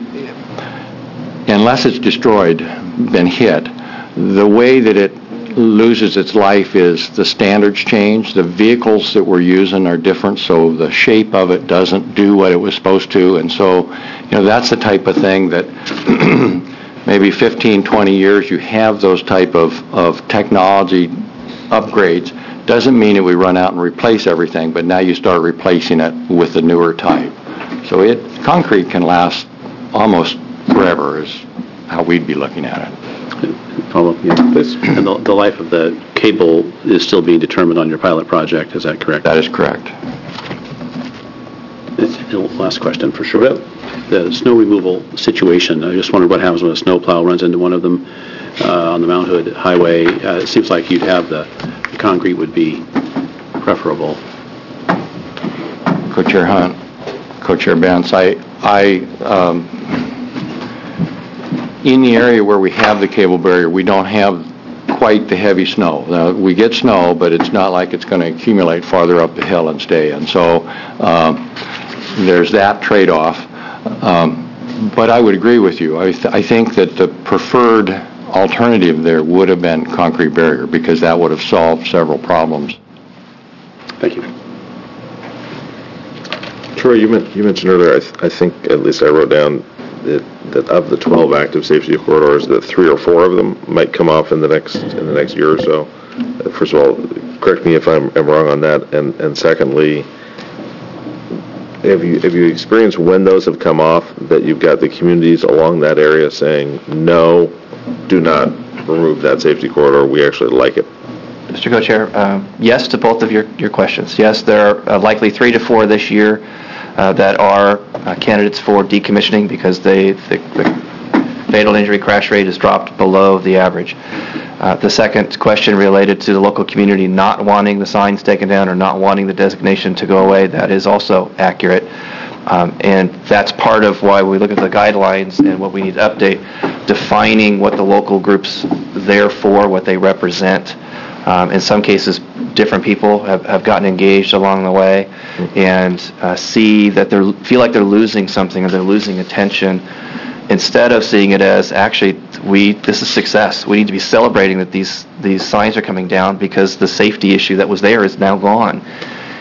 D: unless it's destroyed, been hit, the way that it loses its life is the standards change. The vehicles that we're using are different, so the shape of it doesn't do what it was supposed to, and so, you know, that's the type of thing that maybe fifteen, twenty years, you have those type of, of technology upgrades. Doesn't mean that we run out and replace everything, but now you start replacing it with the newer type. So it concrete can last almost forever is how we'd be looking at it.
H: Follow up, yeah, please. And the, the life of the cable is still being determined on your pilot project, is that correct?
D: That is correct.
H: Last question for sure. The snow removal situation, I just wondered what happens when a snowplow runs into one of them uh, on the Mount Hood Highway. Uh, it seems like you'd have the, the concrete would be preferable.
D: Co-Chair Hunt, Co-Chair Benz, I, I um, in the area where we have the cable barrier, we don't have quite the heavy snow. Now, we get snow, but it's not like it's going to accumulate farther up the hill and stay. And so um, there's that trade-off. Um, but I would agree with you. I, th- I think that the preferred alternative there would have been concrete barrier because that would have solved several problems.
H: Thank you.
A: Troy, you, men- you mentioned earlier, I, th- I think, at least I wrote down, that, that of the twelve active safety corridors, that three or four of them might come off in the next in the next year or so. Uh, first of all, correct me if I'm, I'm wrong on that. And, and secondly, Have you have you experienced when those have come off that you've got the communities along that area saying, no, do not remove that safety corridor, we actually like it?
B: Mister Co-Chair, uh, yes to both of your, your questions. Yes, there are uh, likely three to four this year uh, that are uh, candidates for decommissioning because they, the, the fatal injury crash rate has dropped below the average. Uh, the second question related to the local community not wanting the signs taken down or not wanting the designation to go away, that is also accurate. Um, and that's part of why we look at the guidelines and what we need to update, defining what the local groups there for, what they represent. Um, in some cases, different people have, have gotten engaged along the way and uh, see that they feel like they're losing something or they're losing attention, instead of seeing it as actually we this is success. We need to be celebrating that these these signs are coming down because the safety issue that was there is now gone.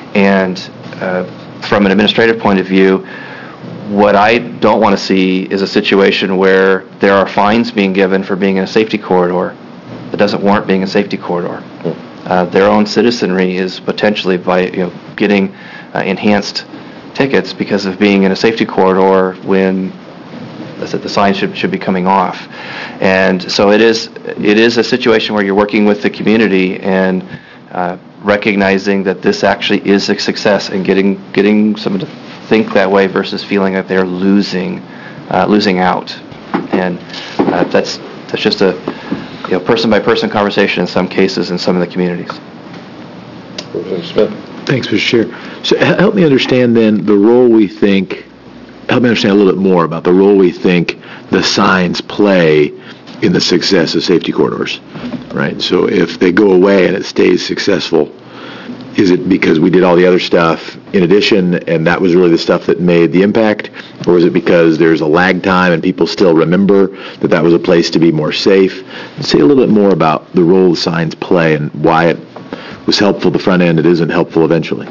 B: And uh, from an administrative point of view, what I don't want to see is a situation where there are fines being given for being in a safety corridor that doesn't warrant being a safety corridor. Uh, their own citizenry is potentially by you know getting uh, enhanced tickets because of being in a safety corridor when that the sign should should be coming off. And so it is it is a situation where you're working with the community and uh, recognizing that this actually is a success and getting getting someone to think that way versus feeling that they're losing uh, losing out. And uh, that's that's just a you know person by person conversation in some cases in some of the communities.
A: Representative Smith.
I: Thanks, Mister Chair. So h- help me understand then the role we think, help me understand a little bit more about the role we think the signs play in the success of safety corridors, right? So if they go away and it stays successful, is it because we did all the other stuff in addition and that was really the stuff that made the impact? Or is it because there's a lag time and people still remember that that was a place to be more safe? Say a little bit more about the role the signs play and why it was helpful the front end, it isn't helpful eventually.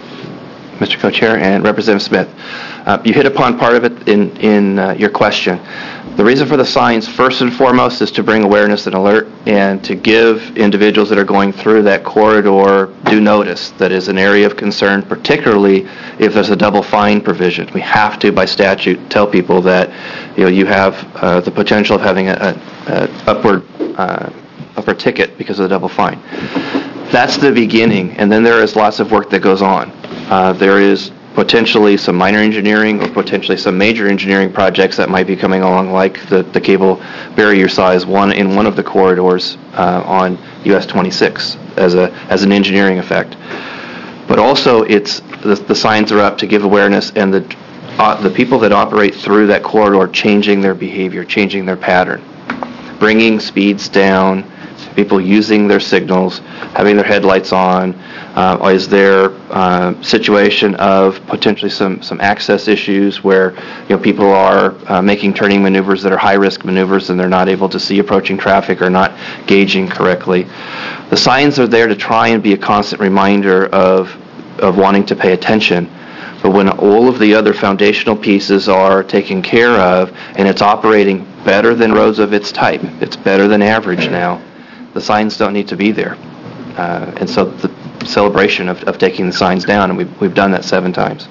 B: Mister Co-Chair and Representative Smith, uh, you hit upon part of it in, in uh, your question. The reason for the signs, first and foremost, is to bring awareness and alert and to give individuals that are going through that corridor due notice that is an area of concern, particularly if there's a double fine provision. We have to, by statute, tell people that you know you have uh, the potential of having a, a, a upward uh, upward ticket because of the double fine. That's the beginning, and then there is lots of work that goes on. Uh, there is potentially some minor engineering or potentially some major engineering projects that might be coming along, like the, the cable barrier size one in one of the corridors uh, on U S twenty-six as a as an engineering effect. But also, it's the, the signs are up to give awareness, and the uh, the people that operate through that corridor changing their behavior, changing their pattern, bringing speeds down. People using their signals, having their headlights on. Uh, is there a uh, situation of potentially some, some access issues where you know people are uh, making turning maneuvers that are high-risk maneuvers and they're not able to see approaching traffic or not gauging correctly? The signs are there to try and be a constant reminder of, of wanting to pay attention. But when all of the other foundational pieces are taken care of and it's operating better than roads of its type, it's better than average now, the signs don't need to be there. Uh, and so the celebration of, of taking the signs down, and we've, we've done that seven times.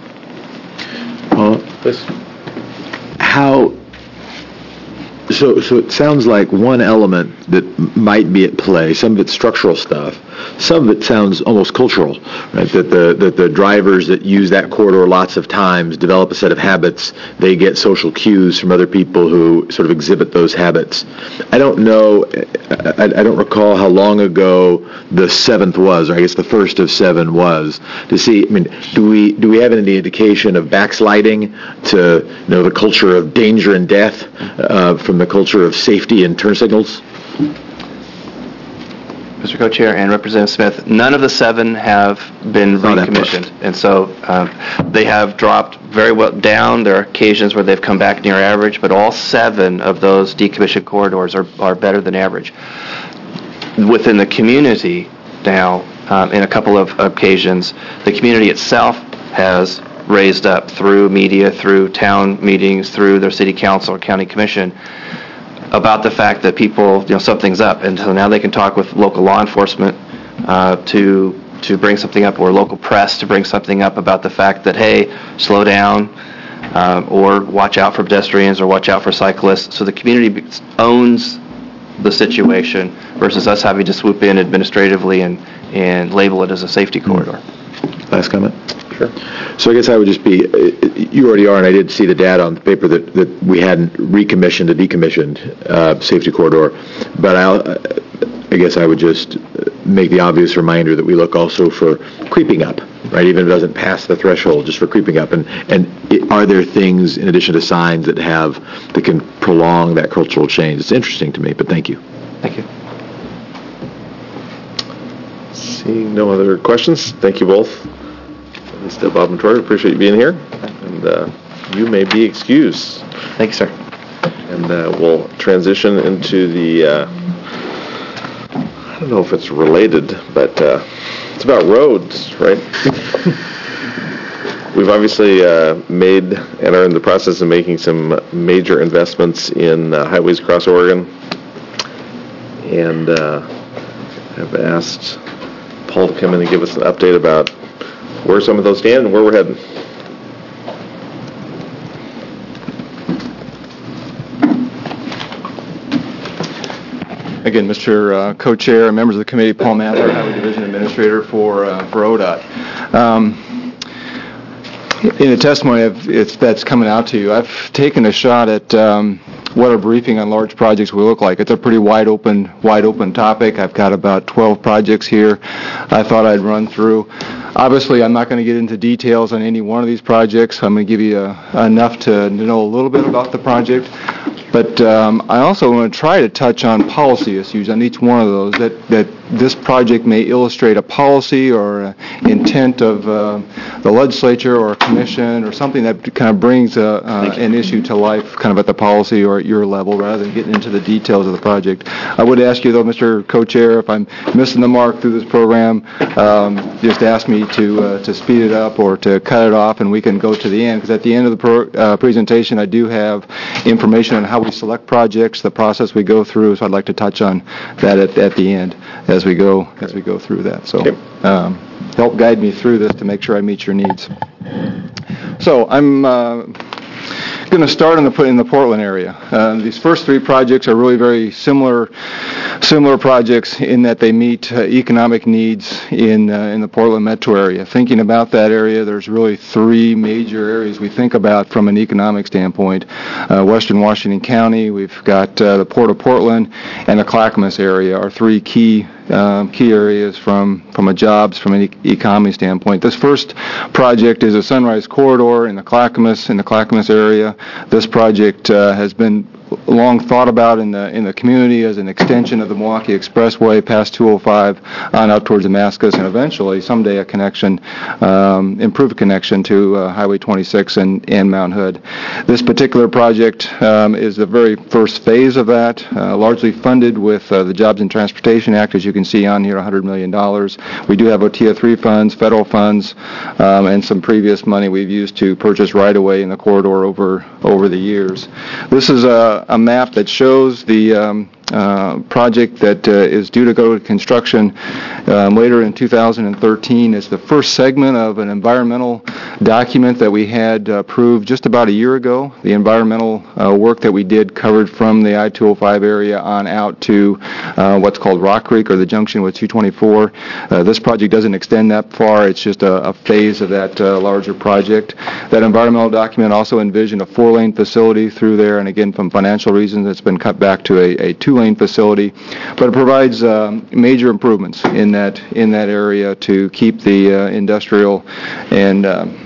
I: Well, how, so, so it sounds like one element that might be at play, some of it's structural stuff, some of it sounds almost cultural, right? That the, that the drivers that use that corridor lots of times develop a set of habits. They get social cues from other people who sort of exhibit those habits. I don't know, I, I don't recall how long ago the seventh was, or I guess the first of seven was, to see, I mean, do we do we have any indication of backsliding to, you know, the culture of danger and death uh, from the culture of safety and turn signals?
B: Mister Co-Chair and Representative Smith, none of the seven have been
I: Not that
B: recommissioned, and so um, they have dropped very well down. There are occasions where they've come back near average, but all seven of those decommissioned corridors are, are better than average. Within the community now, um, in a couple of occasions, the community itself has raised up through media, through town meetings, through their city council or county commission, about the fact that people, you know, something's up, and so now they can talk with local law enforcement uh, to to bring something up, or local press to bring something up about the fact that, hey, slow down, uh, or watch out for pedestrians, or watch out for cyclists. So the community owns the situation versus us having to swoop in administratively and, and label it as a safety corridor.
I: Last comment?
A: Sure.
I: So I guess I would just be, you already are, and I did see the data on the paper that, that we hadn't recommissioned a decommissioned uh, safety corridor, but I, I guess I would just make the obvious reminder that we look also for creeping up, right? Even if it doesn't pass the threshold, just for creeping up. And, and it, are there things, in addition to signs, that have, that can prolong that cultural change? It's interesting to me, but thank you.
B: Thank you.
A: Seeing no other questions, thank you both. Mister Bob and Troy, appreciate you being here, and uh, you may be excused.
B: Thank you, sir.
A: And uh, we'll transition into the uh, don't know if it's related, but uh, it's about roads, right? We've obviously uh, made and are in the process of making some major investments in uh, highways across Oregon, and uh, have asked Paul to come in and give us an update about where some of those stand and where we're heading.
C: Again, Mister Uh, Co-Chair and members of the committee, Paul Mather, Highway Division Administrator for uh, for O D O T. Um, in the testimony of, it's, that's coming out to you, I've taken a shot at um, what a briefing on large projects will look like. It's a pretty wide open, wide open topic. I've got about twelve projects here I thought I'd run through. Obviously, I'm not going to get into details on any one of these projects. I'm going to give you uh, enough to, to know a little bit about the project. But um, I also want to try to touch on policy issues on each one of those, that, that this project may illustrate a policy or a intent of uh, the legislature or a commission or something that kind of brings a, uh, an issue to life kind of at the policy or at your level rather than getting into the details of the project. I would ask you, though, Mister Co-Chair, if I'm missing the mark through this program, um, just ask me to uh, to speed it up or to cut it off and we can go to the end, because at the end of the pro- uh, presentation I do have information on how we select projects, the process we go through, so I'd like to touch on that at, at the end as we go as we go through that. So um, help guide me through this to make sure I meet your needs. So I'm uh, going to start in the in the Portland area. Uh, these first three projects are really very similar similar projects in that they meet uh, economic needs in uh, in the Portland metro area. Thinking about that area, there's really three major areas we think about from an economic standpoint. Uh, Western Washington County, we've got uh, the Port of Portland, and the Clackamas area are three key Um, key areas from, from a jobs, from an e- economy standpoint. This first project is a Sunrise Corridor in the Clackamas, in the Clackamas area. This project uh, has been long thought about in the in the community as an extension of the Milwaukee Expressway past two oh five on out towards Damascus, and eventually someday a connection, um, improved connection to uh, Highway twenty-six and, and Mount Hood. This particular project um, is the very first phase of that, uh, largely funded with uh, the Jobs and Transportation Act, as you can see on here, one hundred million dollars. We do have O T I A three funds, federal funds, um, and some previous money we've used to purchase right-of-way in the corridor over over the years. This is a a map that shows the um, uh, project that uh, is due to go to construction um, later in two thousand thirteen. It's the first segment of an environmental document that we had approved just about a year ago. The environmental uh, work that we did covered from the I two oh five area on out to uh, what's called Rock Creek, or the junction with two twenty-four. Uh, this project doesn't extend that far. It's just a, a phase of that uh, larger project. That environmental document also envisioned a four-lane facility through there, and again, from financial reasons, it's been cut back to a, a two-lane facility. But it provides um, major improvements in that in that area to keep the uh, industrial and um,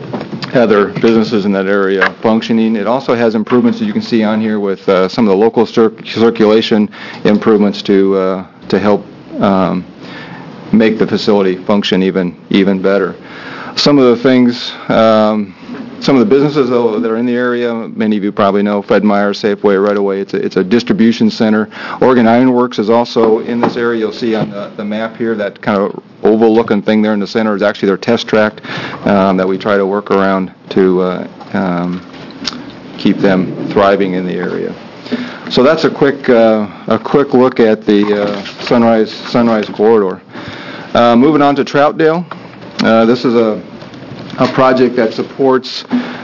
C: other businesses in that area functioning. It also has improvements that you can see on here with uh, some of the local cir- circulation improvements to uh, to help um, make the facility function even even better. Some of the things, um, some of the businesses though, that are in the area, many of you probably know Fred Meyer, Safeway, right away. It's a, it's a distribution center. Oregon Iron Works is also in this area. You'll see on the, the map here that kind of oval-looking thing there in the center is actually their test track um, that we try to work around to uh, um, keep them thriving in the area. So that's a quick uh, a quick look at the uh, Sunrise Sunrise Corridor. Uh, moving on to Troutdale. Uh, this is a a project that supports,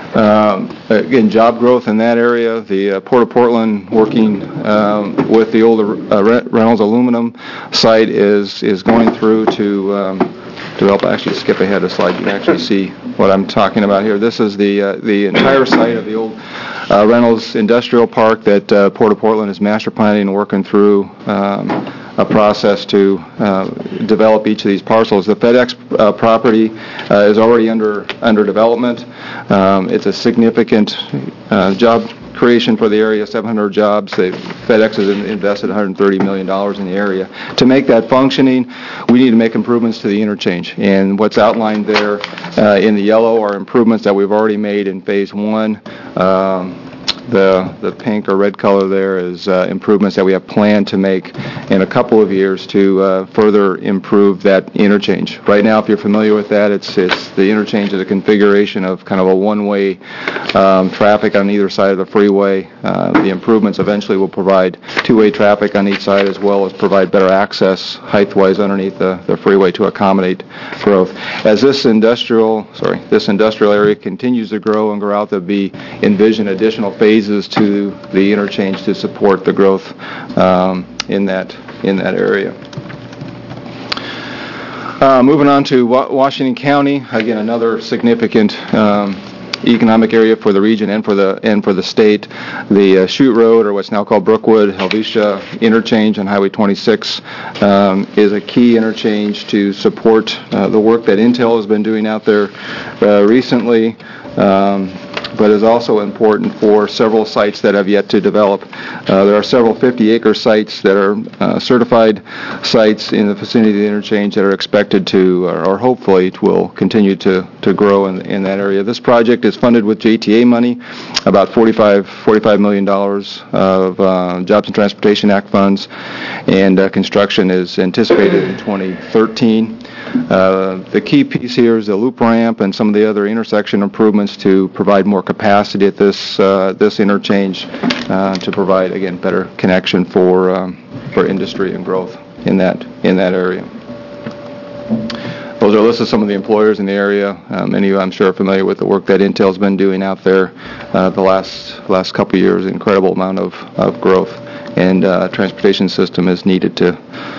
C: um, again, job growth in that area. The uh, Port of Portland, working um, with the old uh, Reynolds aluminum site, is is going through to um, develop. Actually, skip ahead a slide. You can actually see what I'm talking about here. This is the uh, the entire site of the old uh, Reynolds Industrial Park that uh, Port of Portland is master planning and working through Um, a process to uh, develop each of these parcels. The FedEx uh, property uh, is already under under development. Um, it's a significant uh, job creation for the area, seven hundred jobs. They, FedEx has invested one hundred thirty million dollars in the area. To make that functioning, we need to make improvements to the interchange. And what's outlined there uh, in the yellow are improvements that we've already made in phase one. Um, The the pink or red color there is uh, improvements that we have planned to make in a couple of years to uh, further improve that interchange. Right now, if you're familiar with that, it's it's the interchange is a configuration of kind of a one-way um, traffic on either side of the freeway. Uh, the improvements eventually will provide two-way traffic on each side, as well as provide better access height-wise underneath the, the freeway to accommodate growth. As this industrial, sorry, this industrial area continues to grow and grow out, there'll be envision additional phases to the interchange to support the growth um, in that in that area. Uh, moving on to Wa- Washington County, again another significant um, economic area for the region and for the and for the state. The uh, Chute Road, or what's now called Brookwood Helvetia interchange on Highway twenty-six, um, is a key interchange to support uh, the work that Intel has been doing out there uh, recently. Um, but is also important for several sites that have yet to develop. Uh, there are several fifty-acre sites that are uh, certified sites in the vicinity of the interchange that are expected to, or, or hopefully will continue to, to grow in, in that area. This project is funded with J T A money, about forty-five million dollars of uh, Jobs and Transportation Act funds, and uh, construction is anticipated in twenty thirteen. Uh, the key piece here is the loop ramp and some of the other intersection improvements to provide more capacity at this uh, this interchange uh, to provide, again, better connection for um, for industry and growth in that in that area. Those are a list of some of the employers in the area. Uh, many of you, I'm sure, are familiar with the work that Intel's been doing out there uh, the last last couple of years. Incredible amount of, of growth, and uh, transportation system is needed to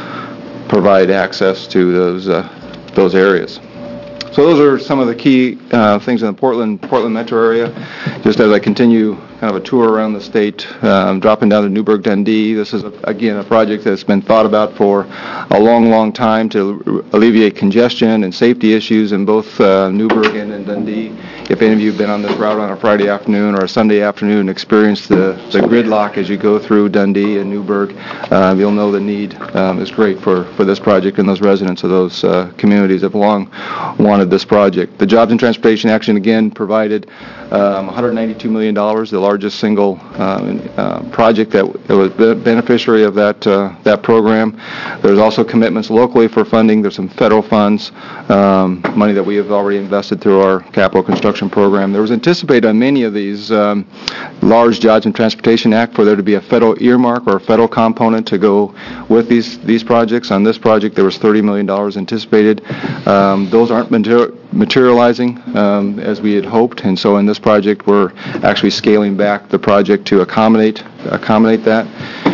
C: provide access to those uh, those areas. So those are some of the key uh, things in the Portland Portland metro area. Just as I continue kind of a tour around the state, um, dropping down to Newburgh, Dundee. This is, a, again, a project that's been thought about for a long, long time to alleviate congestion and safety issues in both uh, Newburgh and in Dundee. If any of you have been on this route on a Friday afternoon or a Sunday afternoon and experienced the, the gridlock as you go through Dundee and Newburgh, uh, you'll know the need um, is great for, for this project, and those residents of those uh, communities have long wanted this project. The Jobs and Transportation Action, again, provided um, one hundred ninety-two million dollars, the largest single uh, uh, project that, that was the beneficiary of that uh, that program. There's also commitments locally for funding. There's some federal funds, um, money that we have already invested through our capital construction program. There was anticipated on many of these um, large Jobs and Transportation Act for there to be a federal earmark or a federal component to go with these these projects. On this project, there was thirty million dollars anticipated. Um, those aren't mater- materializing um, as we had hoped, and so in this project, we're actually scaling back the project to accommodate accommodate that.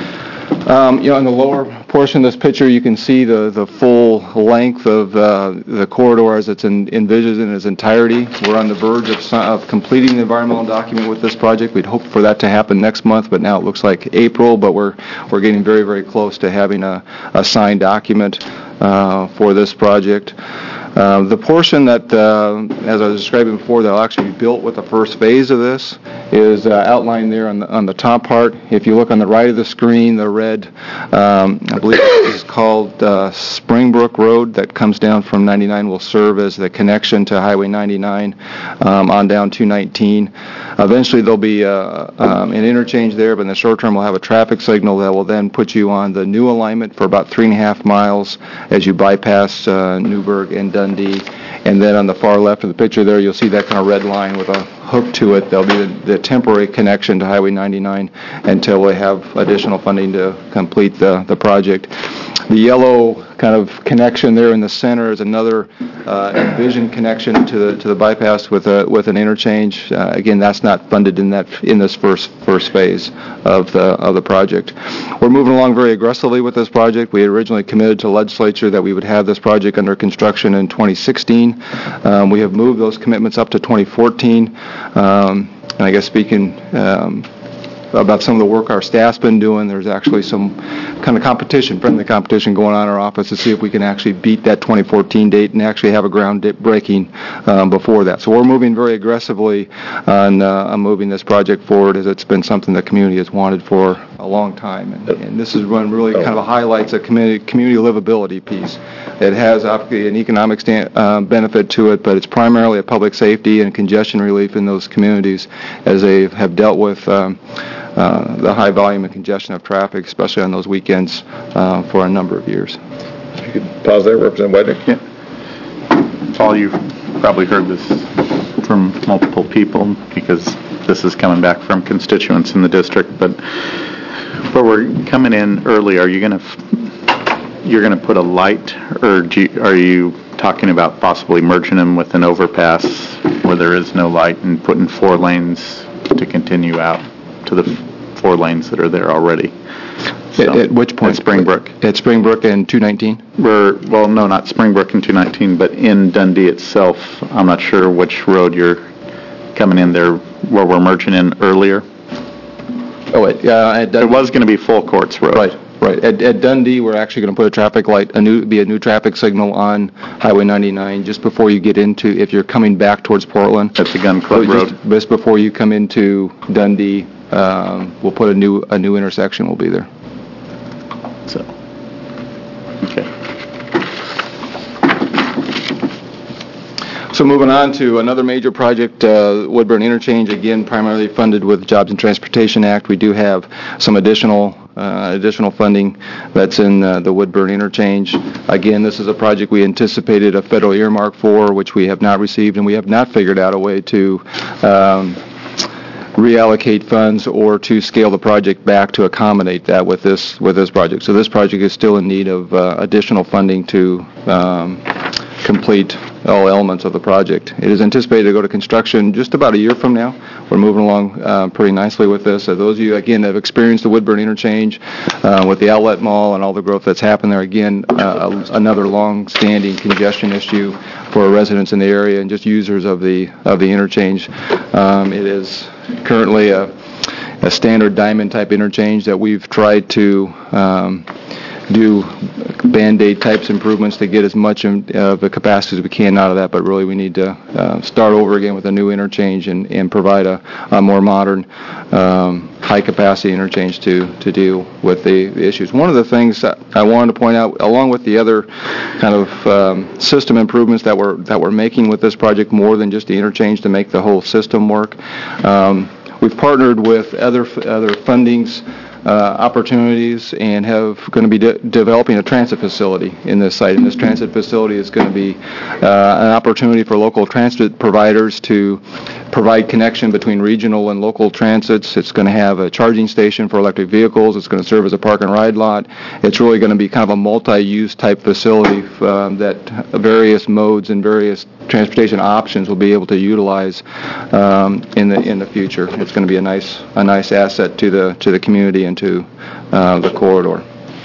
C: Um, you know, in the lower portion of this picture, you can see the, the full length of uh, the corridor as it's in, envisioned in its entirety. We're on the verge of, of completing the environmental document with this project. We'd hoped for that to happen next month, but now it looks like April, but we're we're getting very, very close to having a, a signed document uh, for this project. Uh, the portion that, uh, as I was describing before, that will actually be built with the first phase of this is uh, outlined there on the, on the top part. If you look on the right of the screen, the red, um, I believe it is called uh, Springbrook Road that comes down from ninety-nine, will serve as the connection to Highway ninety-nine um, on down two nineteen. Eventually, there'll be uh, um, an interchange there, but in the short term, we'll have a traffic signal that will then put you on the new alignment for about three and a half miles as you bypass uh, Newburgh and Dundee. And then on the far left of the picture there, you'll see that kind of red line with a hook to it. There'll be the, the temporary connection to Highway ninety-nine until we have additional funding to complete the, the project. The yellow kind of connection there in the center is another uh, envisioned connection to the to the bypass with a with an interchange. Uh, again, that's not funded in that in this first first phase of the of the project. We're moving along very aggressively with this project. We had originally committed to legislature that we would have this project under construction in twenty sixteen. Um, we have moved those commitments up to twenty fourteen. Um, and I guess speaking um, about some of the work our staff's been doing, there's actually some kind of competition, friendly competition going on in our office to see if we can actually beat that twenty fourteen date and actually have a groundbreaking um, before that. So we're moving very aggressively on, uh, on moving this project forward, as it's been something the community has wanted for a long time. And, and this is one really kind of highlights a community, community livability piece. It has obviously an economic stand, uh, benefit to it, but it's primarily a public safety and congestion relief in those communities as they have dealt with um, uh, the high volume and congestion of traffic, especially on those weekends, uh, for a number of years.
A: If you could pause there, Representative Whitnick.
E: Yeah. Paul, you've probably heard this from multiple people because this is coming back from constituents in the district, but where we're coming in early, are you going to you're going to put a light, or do you, are you talking about possibly merging them with an overpass where there is no light and putting four lanes to continue out to the four lanes that are there already? So,
C: at, at which point?
E: At Springbrook.
C: At Springbrook and two nineteen?
E: We're, well, no, not Springbrook and two nineteen, but in Dundee itself. I'm not sure which road you're coming in there, where we're merging in earlier.
C: Oh, wait, uh, at
E: There was going to be Full Courts Road.
C: Right, right. At, at Dundee, we're actually going to put a traffic light, a new, be a new traffic signal on Highway ninety-nine just before you get into, if you're coming back towards Portland.
E: At the Gun Club
C: So
E: Road.
C: Just, just before you come into Dundee, um, we'll put a new, a new intersection will be there.
E: So, okay.
C: So moving on to another major project, uh, Woodburn Interchange, again primarily funded with the Jobs and Transportation Act. We do have some additional uh, additional funding that's in uh, the Woodburn Interchange. Again, this is a project we anticipated a federal earmark for, which we have not received, and we have not figured out a way to um, reallocate funds or to scale the project back to accommodate that with this with this project. So this project is still in need of uh, additional funding to um, complete all elements of the project. It is anticipated to go to construction just about a year from now. We're moving along uh, pretty nicely with this. So those of you, again, that have experienced the Woodburn Interchange uh, with the outlet mall and all the growth that's happened there, again, uh, another long-standing congestion issue for residents in the area and just users of the of the interchange. Um, it is currently a, a standard diamond-type interchange that we've tried to um, do Band-Aid types improvements to get as much of uh, the capacity as we can out of that, but really we need to uh, start over again with a new interchange and, and provide a, a more modern, um, high-capacity interchange to, to deal with the, the issues. One of the things that I wanted to point out, along with the other kind of um, system improvements that we're, that we're making with this project, more than just the interchange to make the whole system work, um, we've partnered with other, other fundings Uh, opportunities and have going to be de- developing a transit facility in this site. And this transit facility is going to be uh, an opportunity for local transit providers to provide connection between regional and local transits. It's going to have a charging station for electric vehicles. It's going to serve as a park and ride lot. It's really going to be kind of a multi-use type facility um, that various modes and various transportation options will be able to utilize um, in the in the future. It's going to be a nice a nice asset to the to the community and to uh, the corridor.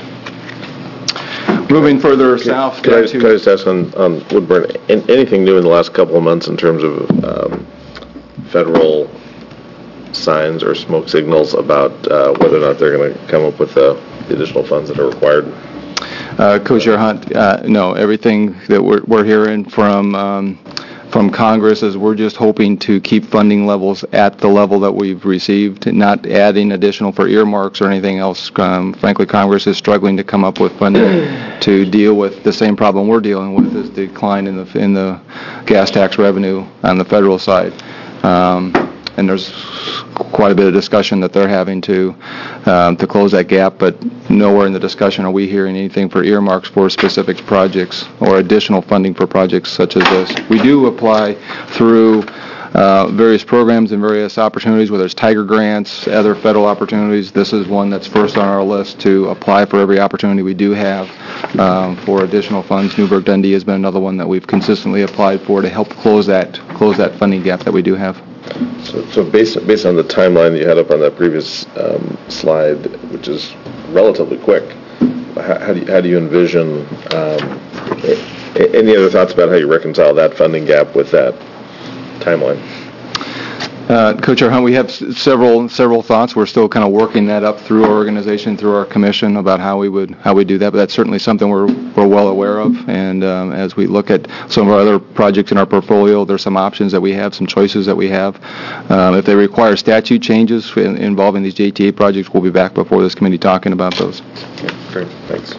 C: Moving further south.
A: Can I just, can I just ask on, on Woodburn, an- anything new in the last couple of months in terms of um, federal signs or smoke signals about uh, whether or not they're going to come up with uh, the additional funds that are required?
C: Uh, Co-Chair Hunt, uh, no, everything that we're, we're hearing from um, from Congress is we're just hoping to keep funding levels at the level that we've received, not adding additional for earmarks or anything else. Um, frankly, Congress is struggling to come up with funding to deal with the same problem we're dealing with, is the decline in the in the gas tax revenue on the federal side. Um, and there's quite a bit of discussion that they're having to um, to close that gap, but nowhere in the discussion are we hearing anything for earmarks for specific projects or additional funding for projects such as this. We do apply through uh, various programs and various opportunities, whether it's Tiger grants, other federal opportunities. This is one that's first on our list to apply for every opportunity we do have um, for additional funds. Newburgh Dundee has been another one that we've consistently applied for to help close that close that funding gap that we do have.
A: So, so based, based on the timeline that you had up on that previous um, slide, which is relatively quick, how, how, do, you, how do you envision, um, any other thoughts about how you reconcile that funding gap with that timeline?
C: Uh, Co-Chair Hunt, we have s- several several thoughts. We're still kind of working that up through our organization, through our commission, about how we would how we do that. But that's certainly something we're we're well aware of. And um, as we look at some of our other projects in our portfolio, there's some options that we have, some choices that we have. Um, if they require statute changes in, involving these J T A projects, we'll be back before this committee talking about those.
A: Okay, great, thanks.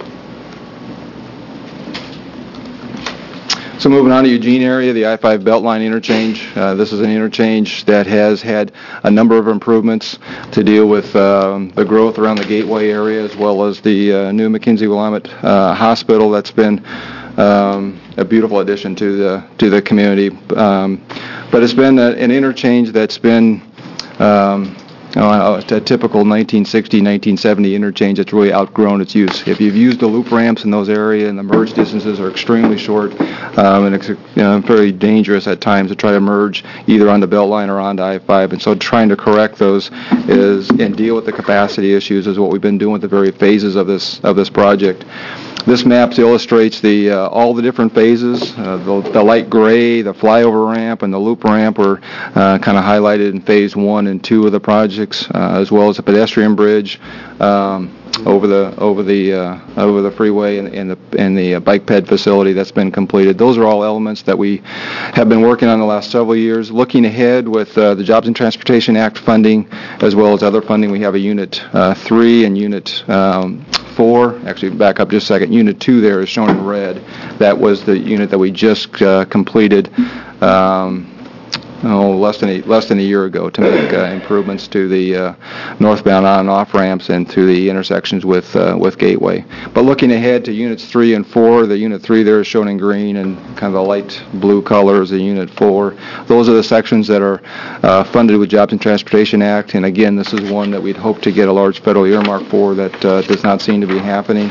C: So moving on to Eugene area, the I five Beltline interchange. Uh, this is an interchange that has had a number of improvements to deal with um, the growth around the Gateway area, as well as the uh, new McKinsey-Willamette uh, Hospital. That's been um, a beautiful addition to the to the community. Um, but it's been a, an interchange that's been um, Uh, a typical nineteen sixty, nineteen seventy interchange that's really outgrown its use. If you've used the loop ramps in those areas, and the merge distances are extremely short, um, and it's you know, very dangerous at times to try to merge either on the Beltline or onto I five. And so trying to correct those is and deal with the capacity issues is what we've been doing with the various phases of this of this project. This map illustrates the uh, all the different phases. Uh, the, the light gray, the flyover ramp, and the loop ramp were uh, kind of highlighted in phase one and two of the projects, uh, as well as the pedestrian bridge um, over the over the uh, over the freeway and, and the and the uh, bike ped facility that's been completed. Those are all elements that we have been working on the last several years. Looking ahead with uh, the Jobs and Transportation Act funding, as well as other funding, we have a Unit uh, three and Unit Um, Four, actually back up just a second, Unit two there is shown in red. That was the unit that we just uh, completed um, oh, less than a, less than a year ago to make uh, improvements to the uh, northbound on and off ramps and to the intersections with uh, with Gateway. But looking ahead to Units three and four, the Unit three there is shown in green and kind of the light blue color is the Unit four. Those are the sections that are uh, funded with Jobs and Transportation Act, and again, this is one that we'd hope to get a large federal earmark for that uh, does not seem to be happening.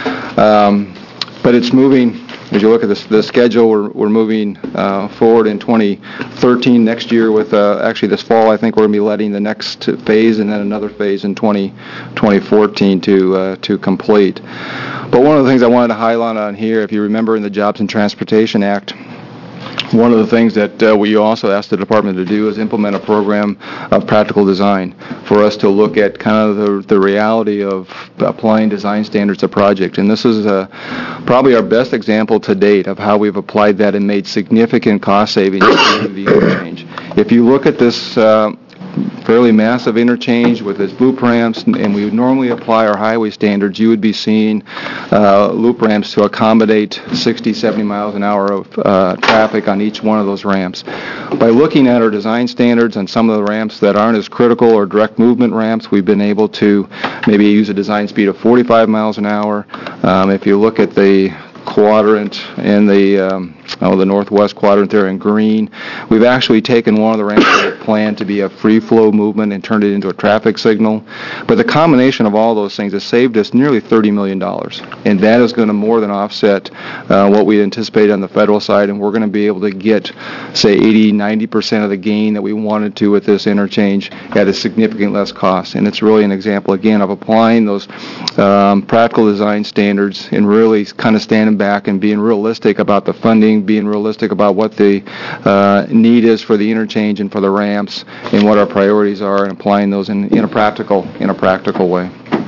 C: Um, but it's moving. As you look at this, the schedule, we're, we're moving uh, forward in twenty thirteen next year with, uh, actually this fall, I think we're going to be letting the next phase and then another phase in twenty fourteen to uh, to complete. But one of the things I wanted to highlight on here, if you remember in the Jobs and Transportation Act, one of the things that uh, we also asked the department to do is implement a program of practical design for us to look at kind of the, the reality of applying design standards to project. And this is uh, probably our best example to date of how we've applied that and made significant cost savings through the interchange. If you look at this uh, fairly massive interchange with its loop ramps, and we would normally apply our highway standards, you would be seeing uh, loop ramps to accommodate sixty, seventy miles an hour of uh, traffic on each one of those ramps. By looking at our design standards on some of the ramps that aren't as critical or direct movement ramps, we've been able to maybe use a design speed of forty-five miles an hour. Um, if you look at the quadrant in the um, oh, the northwest quadrant there in green, we've actually taken one of the ramps that we planned to be a free flow movement and turned it into a traffic signal. But the combination of all those things has saved us nearly thirty million dollars, and that is going to more than offset uh, what we anticipated on the federal side, and we're going to be able to get, say, eighty, ninety percent of the gain that we wanted to with this interchange at a significant less cost. And it's really an example, again, of applying those um, practical design standards and really kind of standing back and being realistic about the funding, being realistic about what the uh, need is for the interchange and for the ramps and what our priorities are, and applying those in, in a practical in a practical way.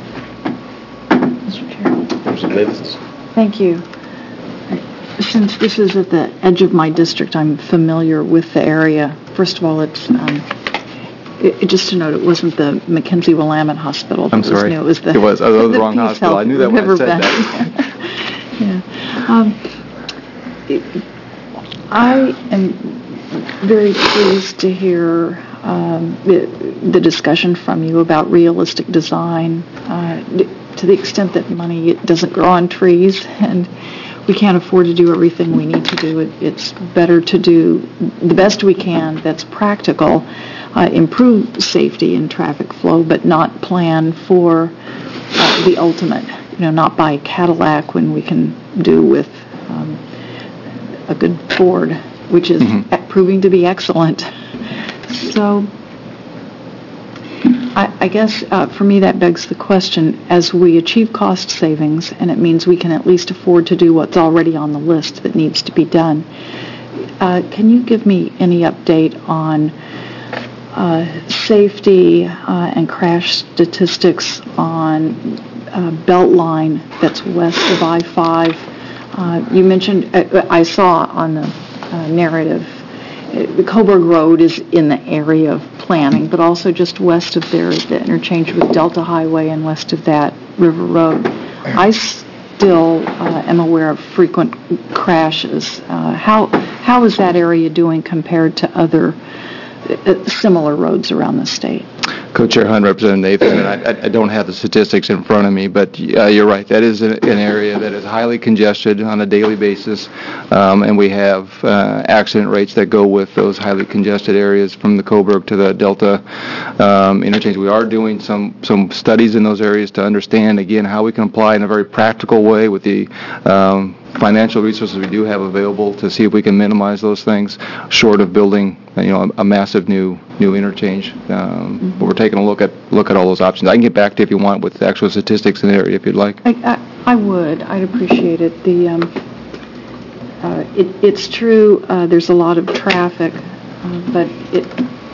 F: Mister Chair.
A: Representative Davis.
F: Thank you. Since this is at the edge of my district, I'm familiar with the area. First of all, it's um, it, it, just to note, it wasn't the McKinsey-Willamette Hospital.
C: I'm sorry.
F: It was the,
C: it was, oh, the
F: the
C: wrong
F: Peace
C: hospital.
F: Health
C: I knew that when I said
F: Riverbend.
C: that.
F: Yeah. Um, it, I am very pleased to hear um, the, the discussion from you about realistic design. Uh, to the extent that money it doesn't grow on trees, and we can't afford to do everything we need to do, it, it's better to do the best we can that's practical, uh, improve safety and traffic flow, but not plan for uh, the ultimate. You know, not buy Cadillac when we can do with um, a good Ford, which is mm-hmm. proving to be excellent. So I, I guess uh, for me that begs the question, as we achieve cost savings, and it means we can at least afford to do what's already on the list that needs to be done, uh, can you give me any update on uh, safety uh, and crash statistics on uh, Beltline that's west of I five. Uh, you mentioned, uh, I saw on the uh, narrative, uh, the Coburg Road is in the area of planning, but also just west of there is the interchange with Delta Highway, and west of that, River Road. I still uh, am aware of frequent crashes. Uh, how how is that area doing compared to other uh, similar roads around the state?
B: Co-Chair Hunt, Representative Nathan, and I, I don't have the statistics in front of me, but uh, you're right. That is an, an area that is highly congested on a daily basis, um, and we have uh, accident rates that go with those highly congested areas from the Coburg to the Delta um, interchange. We are doing some, some studies in those areas to understand, again, how we can apply in a very practical way with the um, financial resources we do have available to see if we can minimize those things, short of building, you know, a, a massive new new interchange. Um, mm-hmm. But we're taking a look at look at all those options. I can get back to you if you want with the actual statistics in the area if you'd like.
F: I, I, I would. I'd appreciate it. The um, uh, it, it's true. Uh, there's a lot of traffic, uh, but it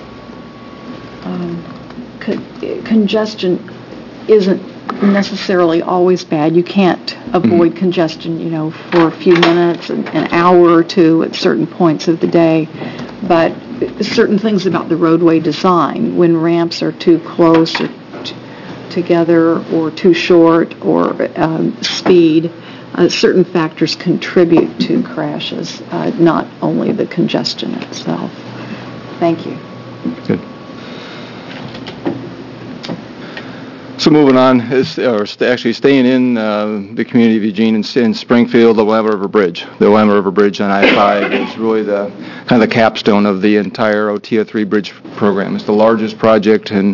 F: um, co- congestion isn't necessarily always bad. You can't avoid mm-hmm. congestion, you know, for a few minutes, an, an hour or two at certain points of the day. But certain things about the roadway design, when ramps are too close or t- together or too short, or um, speed, uh, certain factors contribute to crashes, uh, not only the congestion itself. Thank you.
B: Good. So moving on, is, or st- actually staying in uh, the community of Eugene and in Springfield, the Willamette River Bridge. The Willamette River Bridge on I five is really the kind of the capstone of the entire O T A three bridge program. It's the largest project in,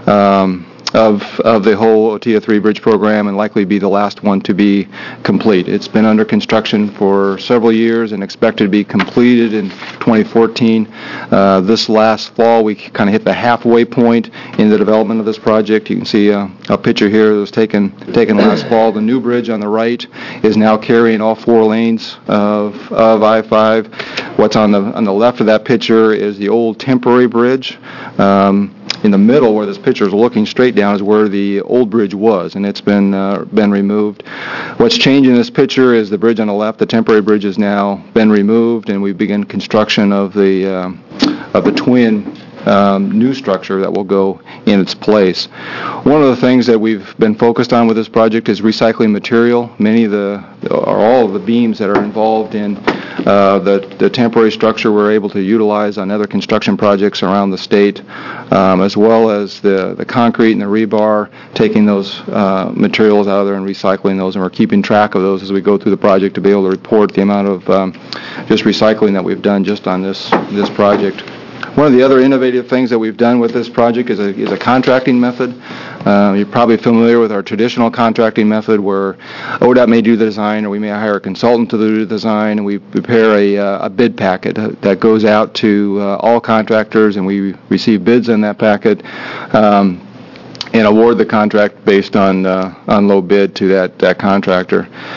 B: um, of of the whole O T A three bridge program, and likely be the last one to be complete. It's been under construction for several years and expected to be completed in twenty fourteen. Uh, this last fall, we kind of hit the halfway point in the development of this project. You can see a, a picture here that was taken taken last fall. The new bridge on the right is now carrying all four lanes of of I five. What's on the on the left of that picture is the old temporary bridge. Um, In the middle, where this picture is looking straight down, is where the old bridge was, and it's been uh, been removed. What's changed in this picture is the bridge on the left. The temporary bridge has now been removed, and we begin construction of the uh, of the twin um, new structure that will go in its place. One of the things that we've been focused on with this project is recycling material. Many of the, or all of the beams that are involved in Uh, the, the temporary structure we're able to utilize on other construction projects around the state, um, as well as the, the concrete and the rebar, taking those uh, materials out of there and recycling those, and we're keeping track of those as we go through the project to be able to report the amount of um, just recycling that we've done just on this this project. One of the other innovative things that we've done with this project is a, is a contracting method. Uh, you're probably familiar with our traditional contracting method where O D O T may do the design, or we may hire a consultant to do the design, and we prepare a, uh, a bid packet that goes out to uh, all contractors, and we receive bids in that packet um, and award the contract based on uh, on low bid to that, that contractor.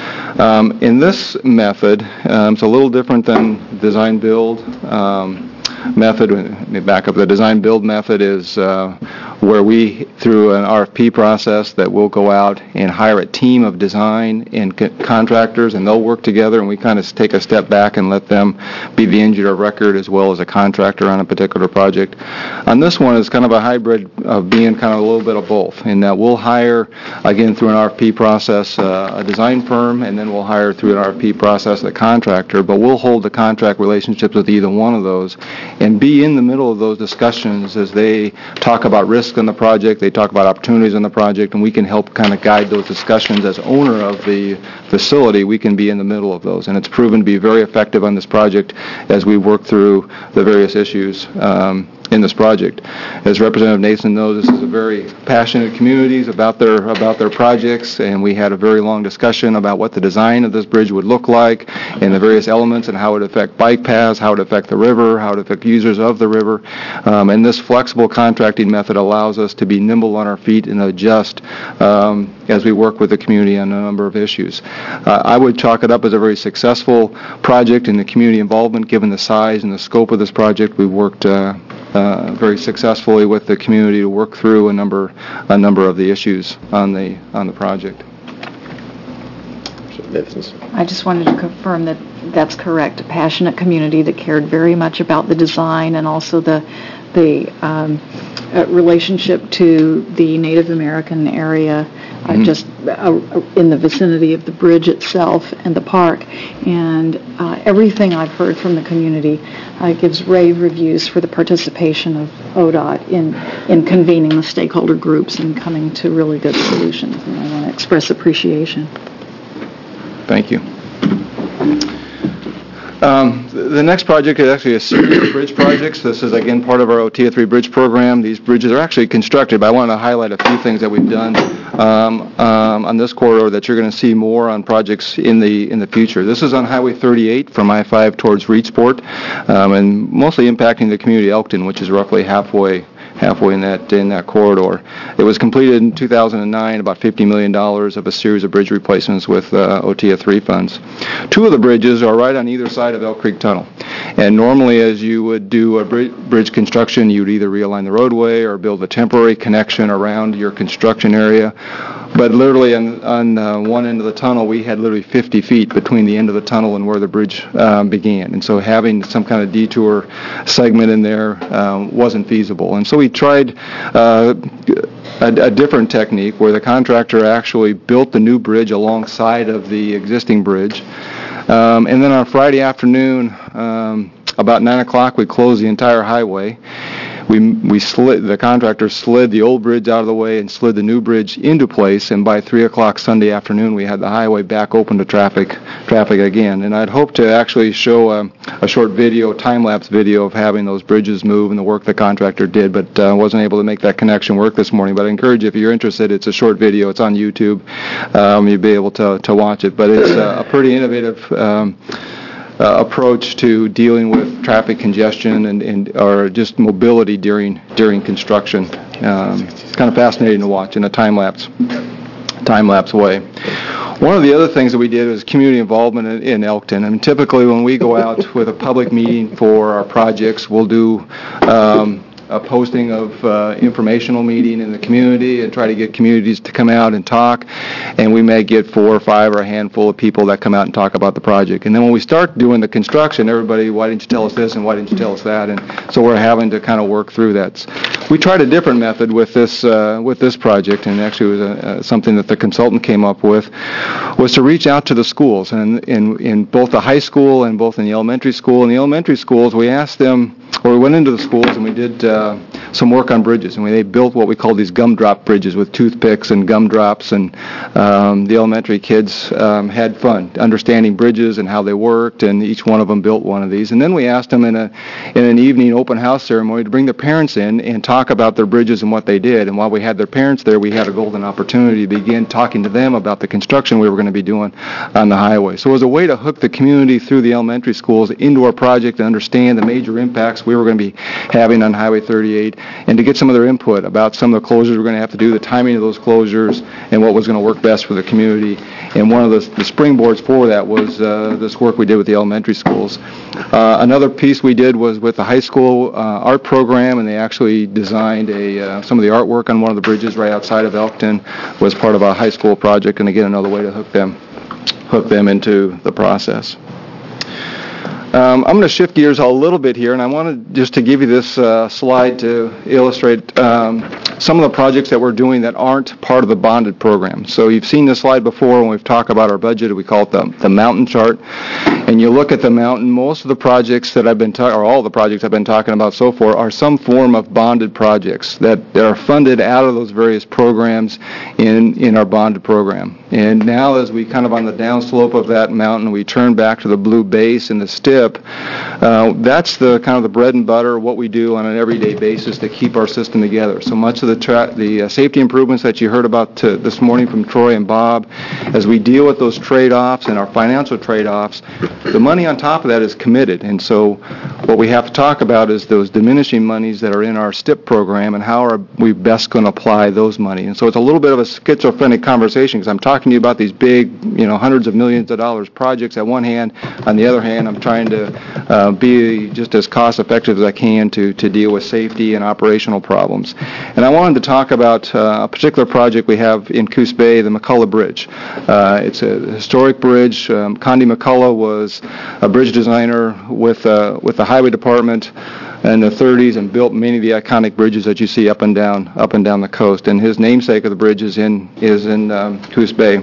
B: Um, in this method, um, it's a little different than design build. Um, method, let me back up, the design build method is uh, where we, through an R F P process, that we'll go out and hire a team of design and co- contractors, and they'll work together, and we kind of take a step back and let them be the engineer of record as well as a contractor on a particular project. On this one, it's kind of a hybrid of being kind of a little bit of both, in that we'll hire, again, through an R F P process, uh, a design firm, and then we'll hire through an R F P process a contractor, but we'll hold the contract relationships with either one of those and be in the middle of those discussions as they talk about risk on the project, they talk about opportunities on the project, and we can help kind of guide those discussions as owner of the facility. We can be in the middle of those, and it's proven to be very effective on this project as we work through the various issues um, in this project. As Representative Nathan knows, this is a very passionate community about their about their projects, and we had a very long discussion about what the design of this bridge would look like and the various elements and how it would affect bike paths, how it would affect the river, how it would affect users of the river. Um, and this flexible contracting method allows us to be nimble on our feet and adjust um, as we work with the community on a number of issues. Uh, I would chalk it up as a very successful project in the community involvement, given the size and the scope of this project. We've worked uh,
C: uh, very successfully with the community to work through a number a number of the issues on the on the project.
F: I just wanted to confirm that that's correct. A passionate community that cared very much about the design and also the the um, uh, relationship to the Native American area, uh, mm-hmm. just uh, in the vicinity of the bridge itself and the park. And uh, everything I've heard from the community uh, gives rave reviews for the participation of O D O T in, in convening the stakeholder groups and coming to really good solutions. And I want to express appreciation.
C: Thank you. Um, the next project is actually a series of bridge projects. This is, again, part of our O T A three bridge program. These bridges are actually constructed, but I want to highlight a few things that we've done um, um, on this corridor that you're going to see more on projects in the in the future. This is on Highway thirty-eight from I five towards Reedsport, um, and mostly impacting the community of Elkton, which is roughly halfway halfway in that in that corridor. It was completed in two thousand nine, about fifty million dollars of a series of bridge replacements with uh, O T A three funds. Two of the bridges are right on either side of Elk Creek Tunnel. And normally, as you would do a bri- bridge construction, you'd either realign the roadway or build a temporary connection around your construction area. But literally on, on uh, one end of the tunnel, we had literally fifty feet between the end of the tunnel and where the bridge um, began. And so having some kind of detour segment in there um, wasn't feasible. And so we tried uh, a, a different technique where the contractor actually built the new bridge alongside of the existing bridge. Um, and then on Friday afternoon, um, about nine o'clock, we closed the entire highway. We we slid, the contractor slid the old bridge out of the way and slid the new bridge into place, and by three o'clock Sunday afternoon, we had the highway back open to traffic traffic again. And I'd hoped to actually show a, a short video, time-lapse video of having those bridges move and the work the contractor did, but uh, wasn't able to make that connection work this morning. But I encourage you, if you're interested, it's a short video. It's on YouTube. Um, you'll be able to, to watch it. But it's uh, a pretty innovative um Uh, approach to dealing with traffic congestion and, and or just mobility during during construction. Um, it's kind of fascinating to watch in a time lapse time lapse way. One of the other things that we did was community involvement in, in Elkton. I mean, typically when we go out with a public meeting for our projects, we'll do um, a posting of uh, informational meeting in the community and try to get communities to come out and talk, and we may get four or five or a handful of people that come out and talk about the project. And then when we start doing the construction, everybody, why didn't you tell us this and why didn't you tell us that? And so we're having to kind of work through that. We tried a different method with this uh, with this project, and actually it was a, uh, something that the consultant came up with, was to reach out to the schools. And in, in both the high school and both in the elementary school. In the elementary schools, we asked them, or we went into the schools and we did uh, some work on bridges, and we, they built what we call these gumdrop bridges with toothpicks and gumdrops, and um, the elementary kids um, had fun understanding bridges and how they worked, and each one of them built one of these. And then we asked them in a in an evening open house ceremony to bring their parents in and talk about their bridges and what they did. And while we had their parents there, we had a golden opportunity to begin talking to them about the construction we were going to be doing on the highway. So it was a way to hook the community through the elementary schools into our project and understand the major impacts we were going to be having on Highway thirty-eight, and to get some of their input about some of the closures we're going to have to do, the timing of those closures, and what was going to work best for the community. And one of the, the springboards for that was uh, this work we did with the elementary schools. Uh, another piece we did was with the high school uh, art program, and they actually designed a uh, some of the artwork on one of the bridges right outside of Elkton was part of a high school project, and again, another way to hook them, hook them into the process. Um, I'm going to shift gears a little bit here, and I wanted just to give you this uh, slide to illustrate um, some of the projects that we're doing that aren't part of the bonded program. So you've seen this slide before when we've talked about our budget. We call it the, the mountain chart. And you look at the mountain, most of the projects that I've been talking, or all the projects I've been talking about so far, are some form of bonded projects that, that are funded out of those various programs in, in our bonded program. And now as we kind of on the downslope of that mountain, we turn back to the blue base and the stip, uh, that's the kind of the bread and butter, what we do on an everyday basis to keep our system together. So much of the tra- the uh, safety improvements that you heard about to, this morning from Troy and Bob, as we deal with those trade-offs and our financial trade-offs, the money on top of that is committed. And so what we have to talk about is those diminishing monies that are in our STIP program and how are we best going to apply those money. And so it's a little bit of a schizophrenic conversation because I'm talking to you about these big, you know, hundreds of millions of dollars projects at one hand. On the other hand, I'm trying to uh, be just as cost effective as I can to, to deal with safety and operational problems. And I wanted to talk about uh, a particular project we have in Coos Bay, the McCullough Bridge. Uh, it's a historic bridge. Um, Condi McCullough was a bridge designer with uh, with the Highway Department in the thirties and built many of the iconic bridges that you see up and down up and down the coast. And his namesake of the bridge is in is in um, Coos Bay.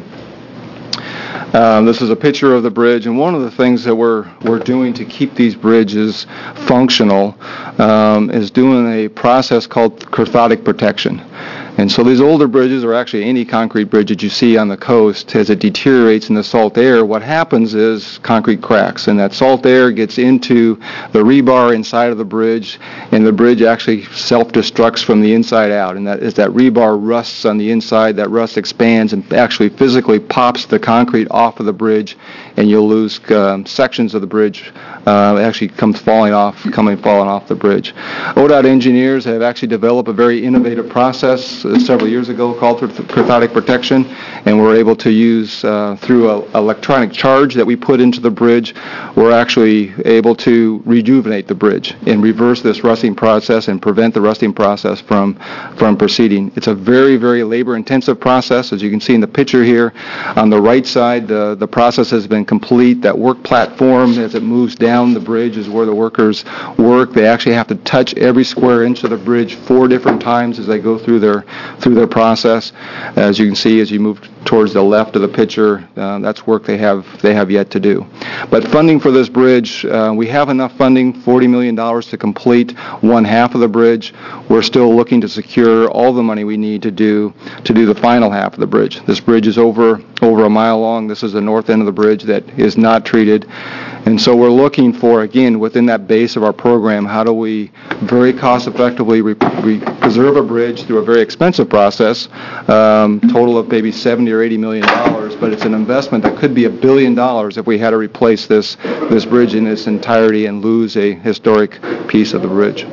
C: Um, this is a picture of the bridge, and one of the things that we're we're doing to keep these bridges functional um, is doing a process called cathodic protection. And so these older bridges, or actually any concrete bridge that you see on the coast, as it deteriorates in the salt air, what happens is concrete cracks, and that salt air gets into the rebar inside of the bridge, and the bridge actually self-destructs from the inside out. And that is that rebar rusts on the inside, that rust expands and actually physically pops the concrete off of the bridge, and you'll lose um, sections of the bridge. Uh, it actually comes falling off, coming falling off the bridge. O D O T engineers have actually developed a very innovative process uh, several years ago called cathodic protection, and we're able to use uh, through an electronic charge that we put into the bridge, we're actually able to rejuvenate the bridge and reverse this rusting process and prevent the rusting process from from proceeding. It's a very, very labor-intensive process. As you can see in the picture here, on the right side, the, the process has been complete. That work platform, as it moves down the bridge, is where the workers work. They actually have to touch every square inch of the bridge four different times as they go through their through their process. As you can see, as you move towards the left of the picture, uh, that's work they have they have yet to do. But funding for this bridge, uh, we have enough funding, forty million dollars to complete one half of the bridge. We're still looking to secure all the money we need to do to do the final half of the bridge. This bridge is over over a mile long. This is the north end of the bridge that is not treated. And so we're looking for, again, within that base of our program, how do we very cost-effectively re- re- preserve a bridge through a very expensive process, um, total of maybe seventy or eighty million dollars, but it's an investment that could be a billion dollars if we had to replace this this bridge in its entirety and lose a historic piece of the bridge.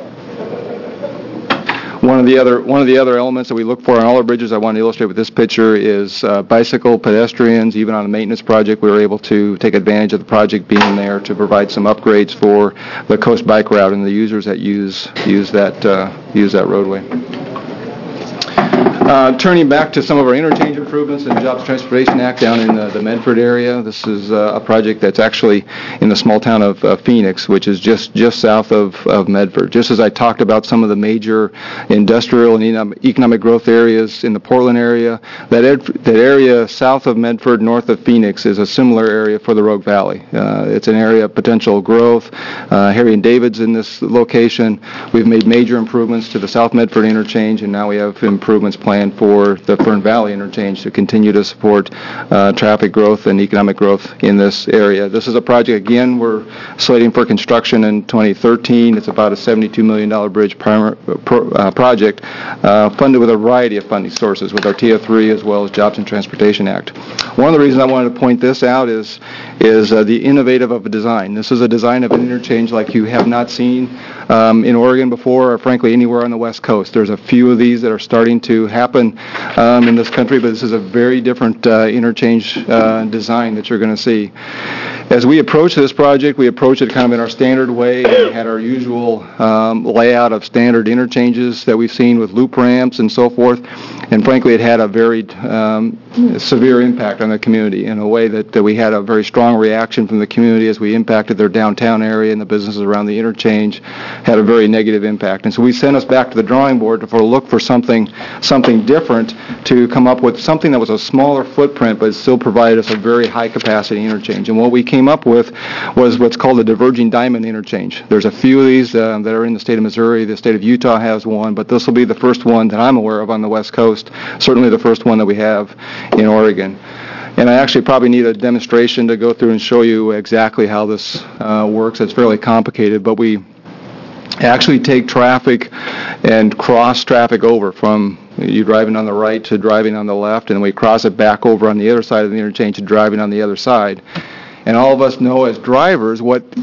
C: One of the other one of the other elements that we look for on all our bridges, I want to illustrate with this picture, is uh, bicycle pedestrians. Even on a maintenance project, we were able to take advantage of the project being there to provide some upgrades for the coast bike route and the users that use use that uh, use that roadway. Uh, turning back to some of our interchange improvements in the Jobs Transportation Act down in the, the Medford area, this is uh, a project that's actually in the small town of uh, Phoenix, which is just, just south of, of Medford. Just as I talked about some of the major industrial and economic growth areas in the Portland area, that, ed- that area south of Medford, north of Phoenix, is a similar area for the Rogue Valley. Uh, it's an area of potential growth. Uh, Harry and David's in this location. We've made major improvements to the South Medford interchange, and now we have improvements planned for the Fern Valley interchange to continue to support uh, traffic growth and economic growth in this area. This is a project, again, we're slating for construction in twenty thirteen. It's about a seventy-two million dollars bridge primer, pro, uh, project uh, funded with a variety of funding sources with our T F three as well as Jobs and Transportation Act. One of the reasons I wanted to point this out is, is uh, the innovative of a design. This is a design of an interchange like you have not seen um, in Oregon before, or frankly anywhere on the West Coast. There's a few of these that are starting to happen um, in this country, but this is a very different uh, interchange uh, design that you're going to see. As we approach this project, we approach it kind of in our standard way. We had our usual um, layout of standard interchanges that we've seen with loop ramps and so forth, and frankly, it had a very um, severe impact on the community in a way that, that we had a very strong reaction from the community as we impacted their downtown area and the businesses around the interchange had a very negative impact. And so we sent us back to the drawing board to for look for something something different to come up with something that was a smaller footprint but still provided us a very high capacity interchange. And what we came up with was what's called a diverging diamond interchange. There's a few of these uh, that are in the state of Missouri. The state of Utah has one, but this will be the first one that I'm aware of on the West Coast, certainly the first one that we have in Oregon. And I actually probably need a demonstration to go through and show you exactly how this uh, works. It's fairly complicated, but we actually take traffic and cross traffic over from you driving on the right to driving on the left, and we cross it back over on the other side of the interchange to driving on the other side. And all of us know as drivers what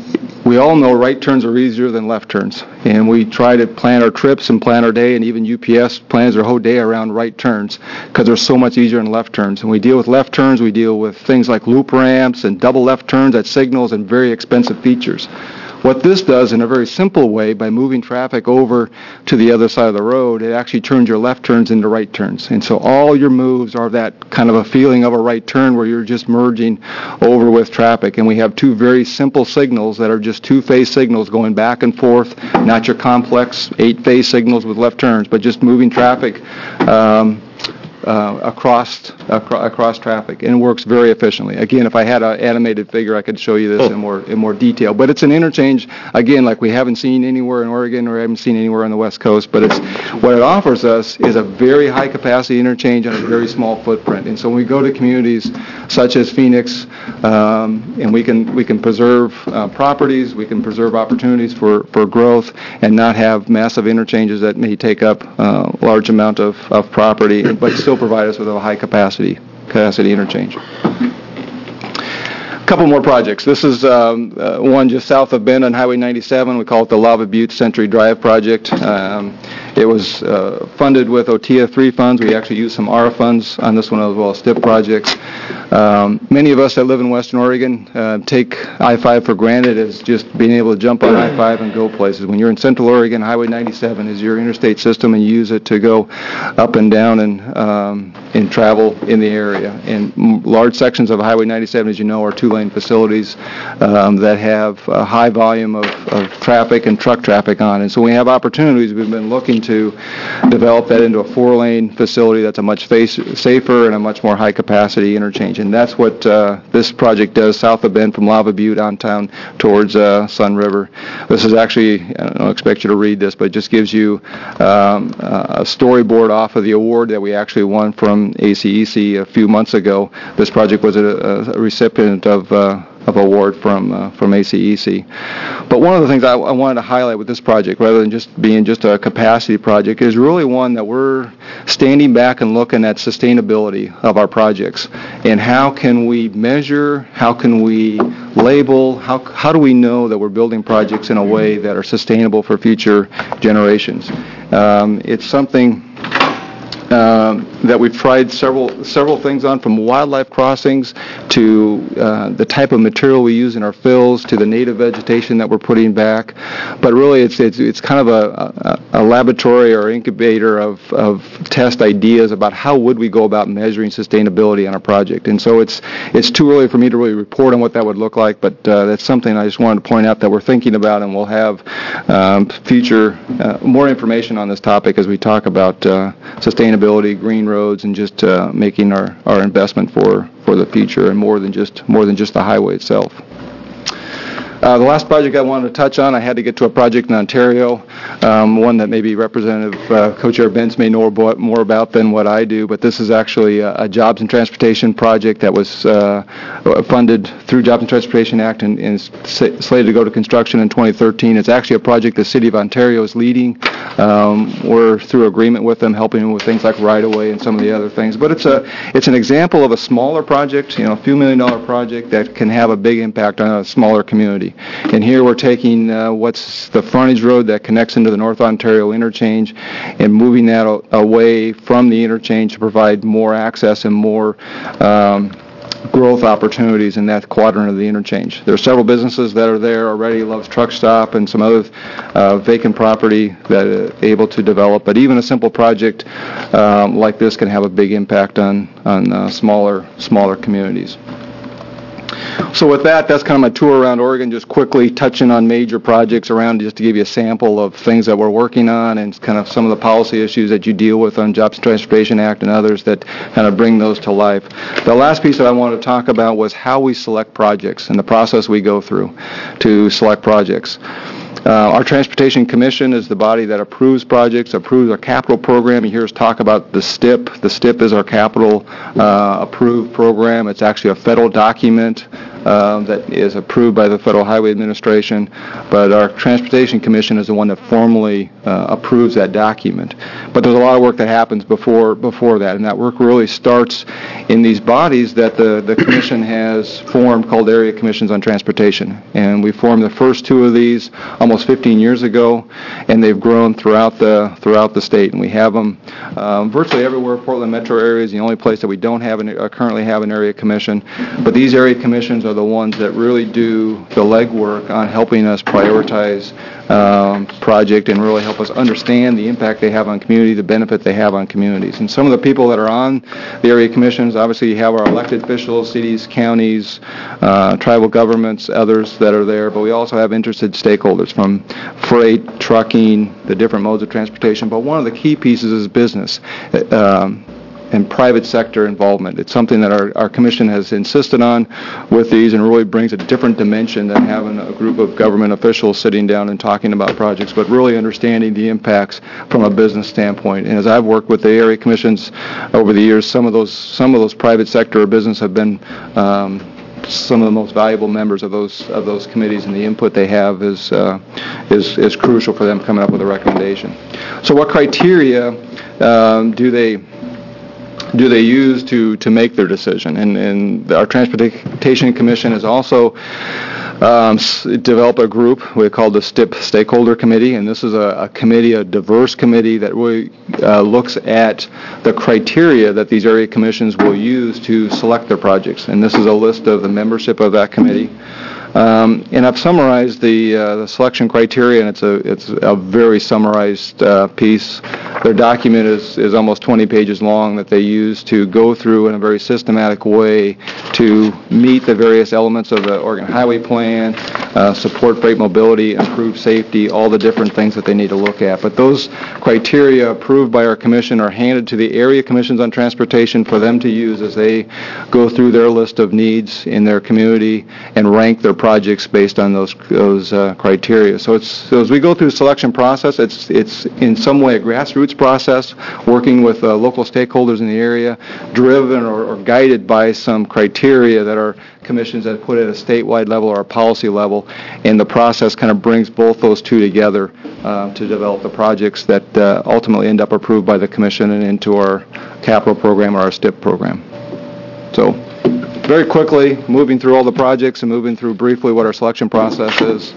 C: we all know right turns are easier than left turns, and we try to plan our trips and plan our day, and even U P S plans their whole day around right turns because they're so much easier than left turns. And we deal with left turns, we deal with things like loop ramps and double left turns at signals and very expensive features. What this does in a very simple way, by moving traffic over to the other side of the road, it actually turns your left turns into right turns. And so all your moves are that kind of a feeling of a right turn where you're just merging over with traffic. And we have two very simple signals that are just two-phase signals going back and forth, not your complex eight-phase signals with left turns, but just moving traffic um, Uh, across acro- across traffic, and it works very efficiently. Again, if I had an animated figure, I could show you this
A: oh.
C: in more in more detail. But it's an interchange, again, like we haven't seen anywhere in Oregon or haven't seen anywhere on the West Coast. But it's what it offers us is a very high capacity interchange on a very small footprint. And so when we go to communities such as Phoenix, um, and we can we can preserve uh, properties, we can preserve opportunities for, for growth, and not have massive interchanges that may take up a uh, large amount of, of property, but still provide us with a high capacity capacity interchange. A couple more projects. This is um, uh, one just south of Bend on Highway ninety-seven. We call it the Lava Butte Century Drive project. Um, it was uh, funded with O T I A three funds. We actually used some A R A funds on this one as well as S T I P projects. Um, many of us that live in Western Oregon uh, take I five for granted as just being able to jump on I five and go places. When you're in Central Oregon, Highway ninety-seven is your interstate system, and you use it to go up and down and um, and travel in the area. And m- large sections of Highway ninety-seven, as you know, are two-lane facilities um, that have a high volume of, of traffic and truck traffic on. And so we have opportunities. We've been looking to develop that into a four-lane facility that's a much face- safer and a much more high-capacity interchange. And that's what uh, this project does south of Bend from Lava Butte on town towards uh, Sun River. This is actually, I don't expect you to read this, but it just gives you um, a storyboard off of the award that we actually won from A C E C a few months ago. This project was a, a recipient of uh, of award from uh, from A C E C. But one of the things I, I wanted to highlight with this project, rather than just being just a capacity project, is really one that we're standing back and looking at sustainability of our projects, and how can we measure, how can we label, how how do we know that we're building projects in a way that are sustainable for future generations. Um, it's something Um, that we've tried several several things on, from wildlife crossings to uh, the type of material we use in our fills to the native vegetation that we're putting back. But really, it's it's it's kind of a, a, a laboratory or incubator of, of test ideas about how would we go about measuring sustainability on a project. And so it's it's too early for me to really report on what that would look like, but uh, that's something I just wanted to point out that we're thinking about, and we'll have um, future uh, more information on this topic as we talk about uh, sustainability. Green roads, and just uh, making our, our investment for, for the future, and more than just more than just the highway itself. Uh, the last project I wanted to touch on, I had to get to a project in Ontario, um, one that maybe Representative uh, Co-Chair Bentz may know more about than what I do, but this is actually a, a Jobs and Transportation project that was uh, funded through Jobs and Transportation Act and, and is slated to go to construction in twenty thirteen. It's actually a project the City of Ontario is leading. Um, we're through agreement with them, helping them with things like right-of-way and some of the other things. But it's a it's an example of a smaller project, you know, a few million dollar project that can have a big impact on a smaller community. And here we're taking uh, what's the frontage road that connects into the North Ontario interchange and moving that a- away from the interchange to provide more access and more um, growth opportunities in that quadrant of the interchange. There are several businesses that are there already, Love's Truck Stop and some other uh, vacant property that are able to develop. But even a simple project um, like this can have a big impact on, on uh, smaller, smaller communities. So with that, that's kind of my tour around Oregon, just quickly touching on major projects around, just to give you a sample of things that we're working on and kind of some of the policy issues that you deal with on Jobs and Transportation Act and others that kind of bring those to life. The last piece that I wanted to talk about was how we select projects and the process we go through to select projects. Uh, our Transportation Commission is the body that approves projects, approves our capital program. You hear us talk about the S T I P. The S T I P is our capital uh, approved program. It's actually a federal document um, that is approved by the Federal Highway Administration, but our Transportation Commission is the one that formally uh, approves that document. But there's a lot of work that happens before before that, and that work really starts in these bodies that the, the Commission has formed called Area Commissions on Transportation. And we formed the first two of these almost fifteen years ago, and they've grown throughout the throughout the state. And we have them um, virtually everywhere. Portland metro area is the only place that we don't have an, uh, currently have an area commission. But these area commissions are the ones that really do the legwork on helping us prioritize um, project and really help us understand the impact they have on community, the benefit they have on communities. And some of the people that are on the area commissions, obviously you have our elected officials, cities, counties, uh, tribal governments, others that are there, but we also have interested stakeholders from freight, trucking, the different modes of transportation. But one of the key pieces is business. Um, and private sector involvement. It's something that our, our commission has insisted on with these, and really brings a different dimension than having a group of government officials sitting down and talking about projects, but really understanding the impacts from a business standpoint. And as I've worked with the area commissions over the years, some of those some of those private sector or business have been um, some of the most valuable members of those of those committees, and the input they have is uh, is is crucial for them coming up with a recommendation. So, what criteria um, do they do they use to, to make their decision? And, and our Transportation Commission has also um, s- developed a group we call the S T I P Stakeholder Committee, and this is a, a committee, a diverse committee that really uh, looks at the criteria that these area commissions will use to select their projects. And this is a list of the membership of that committee. Um, and I've summarized the, uh, the selection criteria, and it's a it's a very summarized uh, piece. Their document is, is almost twenty pages long that they use to go through in a very systematic way to meet the various elements of the Oregon Highway Plan, uh, support freight mobility, improve safety, all the different things that they need to look at. But those criteria approved by our commission are handed to the area commissions on transportation for them to use as they go through their list of needs in their community and rank their projects based on those those uh, criteria. So it's so as we go through the selection process, it's it's in some way a grassroots process, working with uh, local stakeholders in the area, driven or, or guided by some criteria that are commissions that put at a statewide level or a policy level, and the process kind of brings both those two together uh, to develop the projects that uh, ultimately end up approved by the commission and into our capital program or our S T I P program. So, very quickly, moving through all the projects and moving through briefly what our selection process is.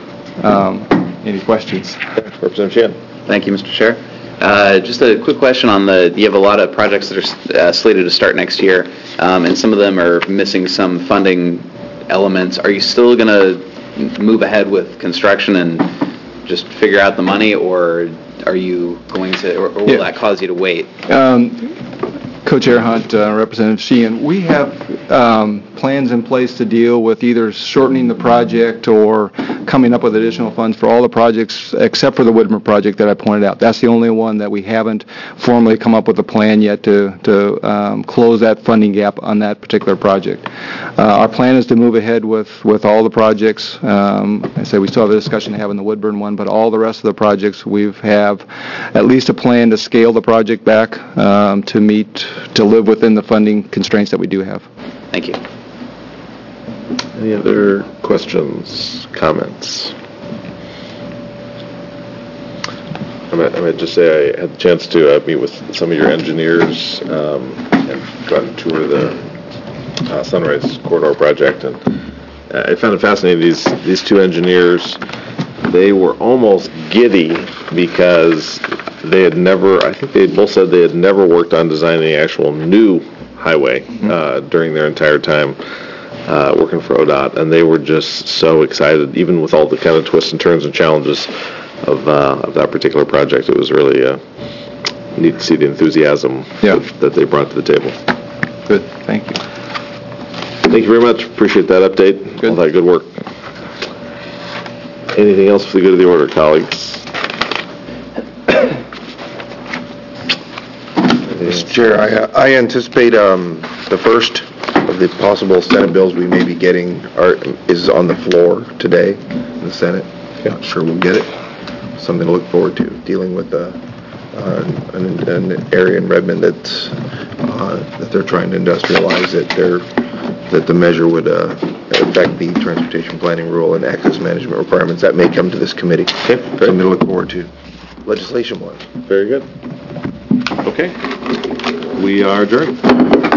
C: Um, any questions?
A: Representative Sheehan.
J: Thank you, Mister Chair. Uh, just a quick question on the, you have a lot of projects that are uh, slated to start next year, um, and some of them are missing some funding elements. Are you still going to move ahead with construction and just figure out the money, or are you going to, or, or will
C: Yeah.
J: that cause you to wait?
C: Um, Co-Chair Hunt, uh, Representative Sheehan, we have um, plans in place to deal with either shortening the project or coming up with additional funds for all the projects except for the Whitmer project that I pointed out. That's the only one that we haven't formally come up with a plan yet to, to um, close that funding gap on that particular project. Uh, our plan is to move ahead with, with all the projects. Um, I say we still have a discussion to have on the Woodburn one, but all the rest of the projects we have at least a plan to scale the project back um, to meet, to live within the funding constraints that we do have.
J: Thank you.
A: Any other questions, comments? I might, I might just say I had the chance to uh, meet with some of your engineers um, and go out and tour the uh, Sunrise Corridor project, and uh, I found it fascinating. These these two engineers, they were almost giddy because they had never, I think they both said they had never worked on designing an actual new highway uh, during their entire time uh, working for O D O T, and they were just so excited, even with all the kind of twists and turns and challenges of, uh, of that particular project. It was really uh, neat to see the enthusiasm
C: Yeah.
A: that, that they brought to the table.
C: Good, thank you.
A: Thank you very much. Appreciate that update.
C: Good.
A: All that good work. Anything else for the good of the order, colleagues?
K: Mister Chair, I, uh, I anticipate um, the first of the possible Senate bills we may be getting are, is on the floor today in the Senate. Not sure we'll get it. Something to look forward to, dealing with uh, uh, an, an area in Redmond that's, uh, that they're trying to industrialize, that they're, that the measure would uh, affect the transportation planning rule and access management requirements. That may come to this committee.
A: Okay, great.
K: Something to look forward to, legislation-wise.
A: Very good. Okay. We are adjourned.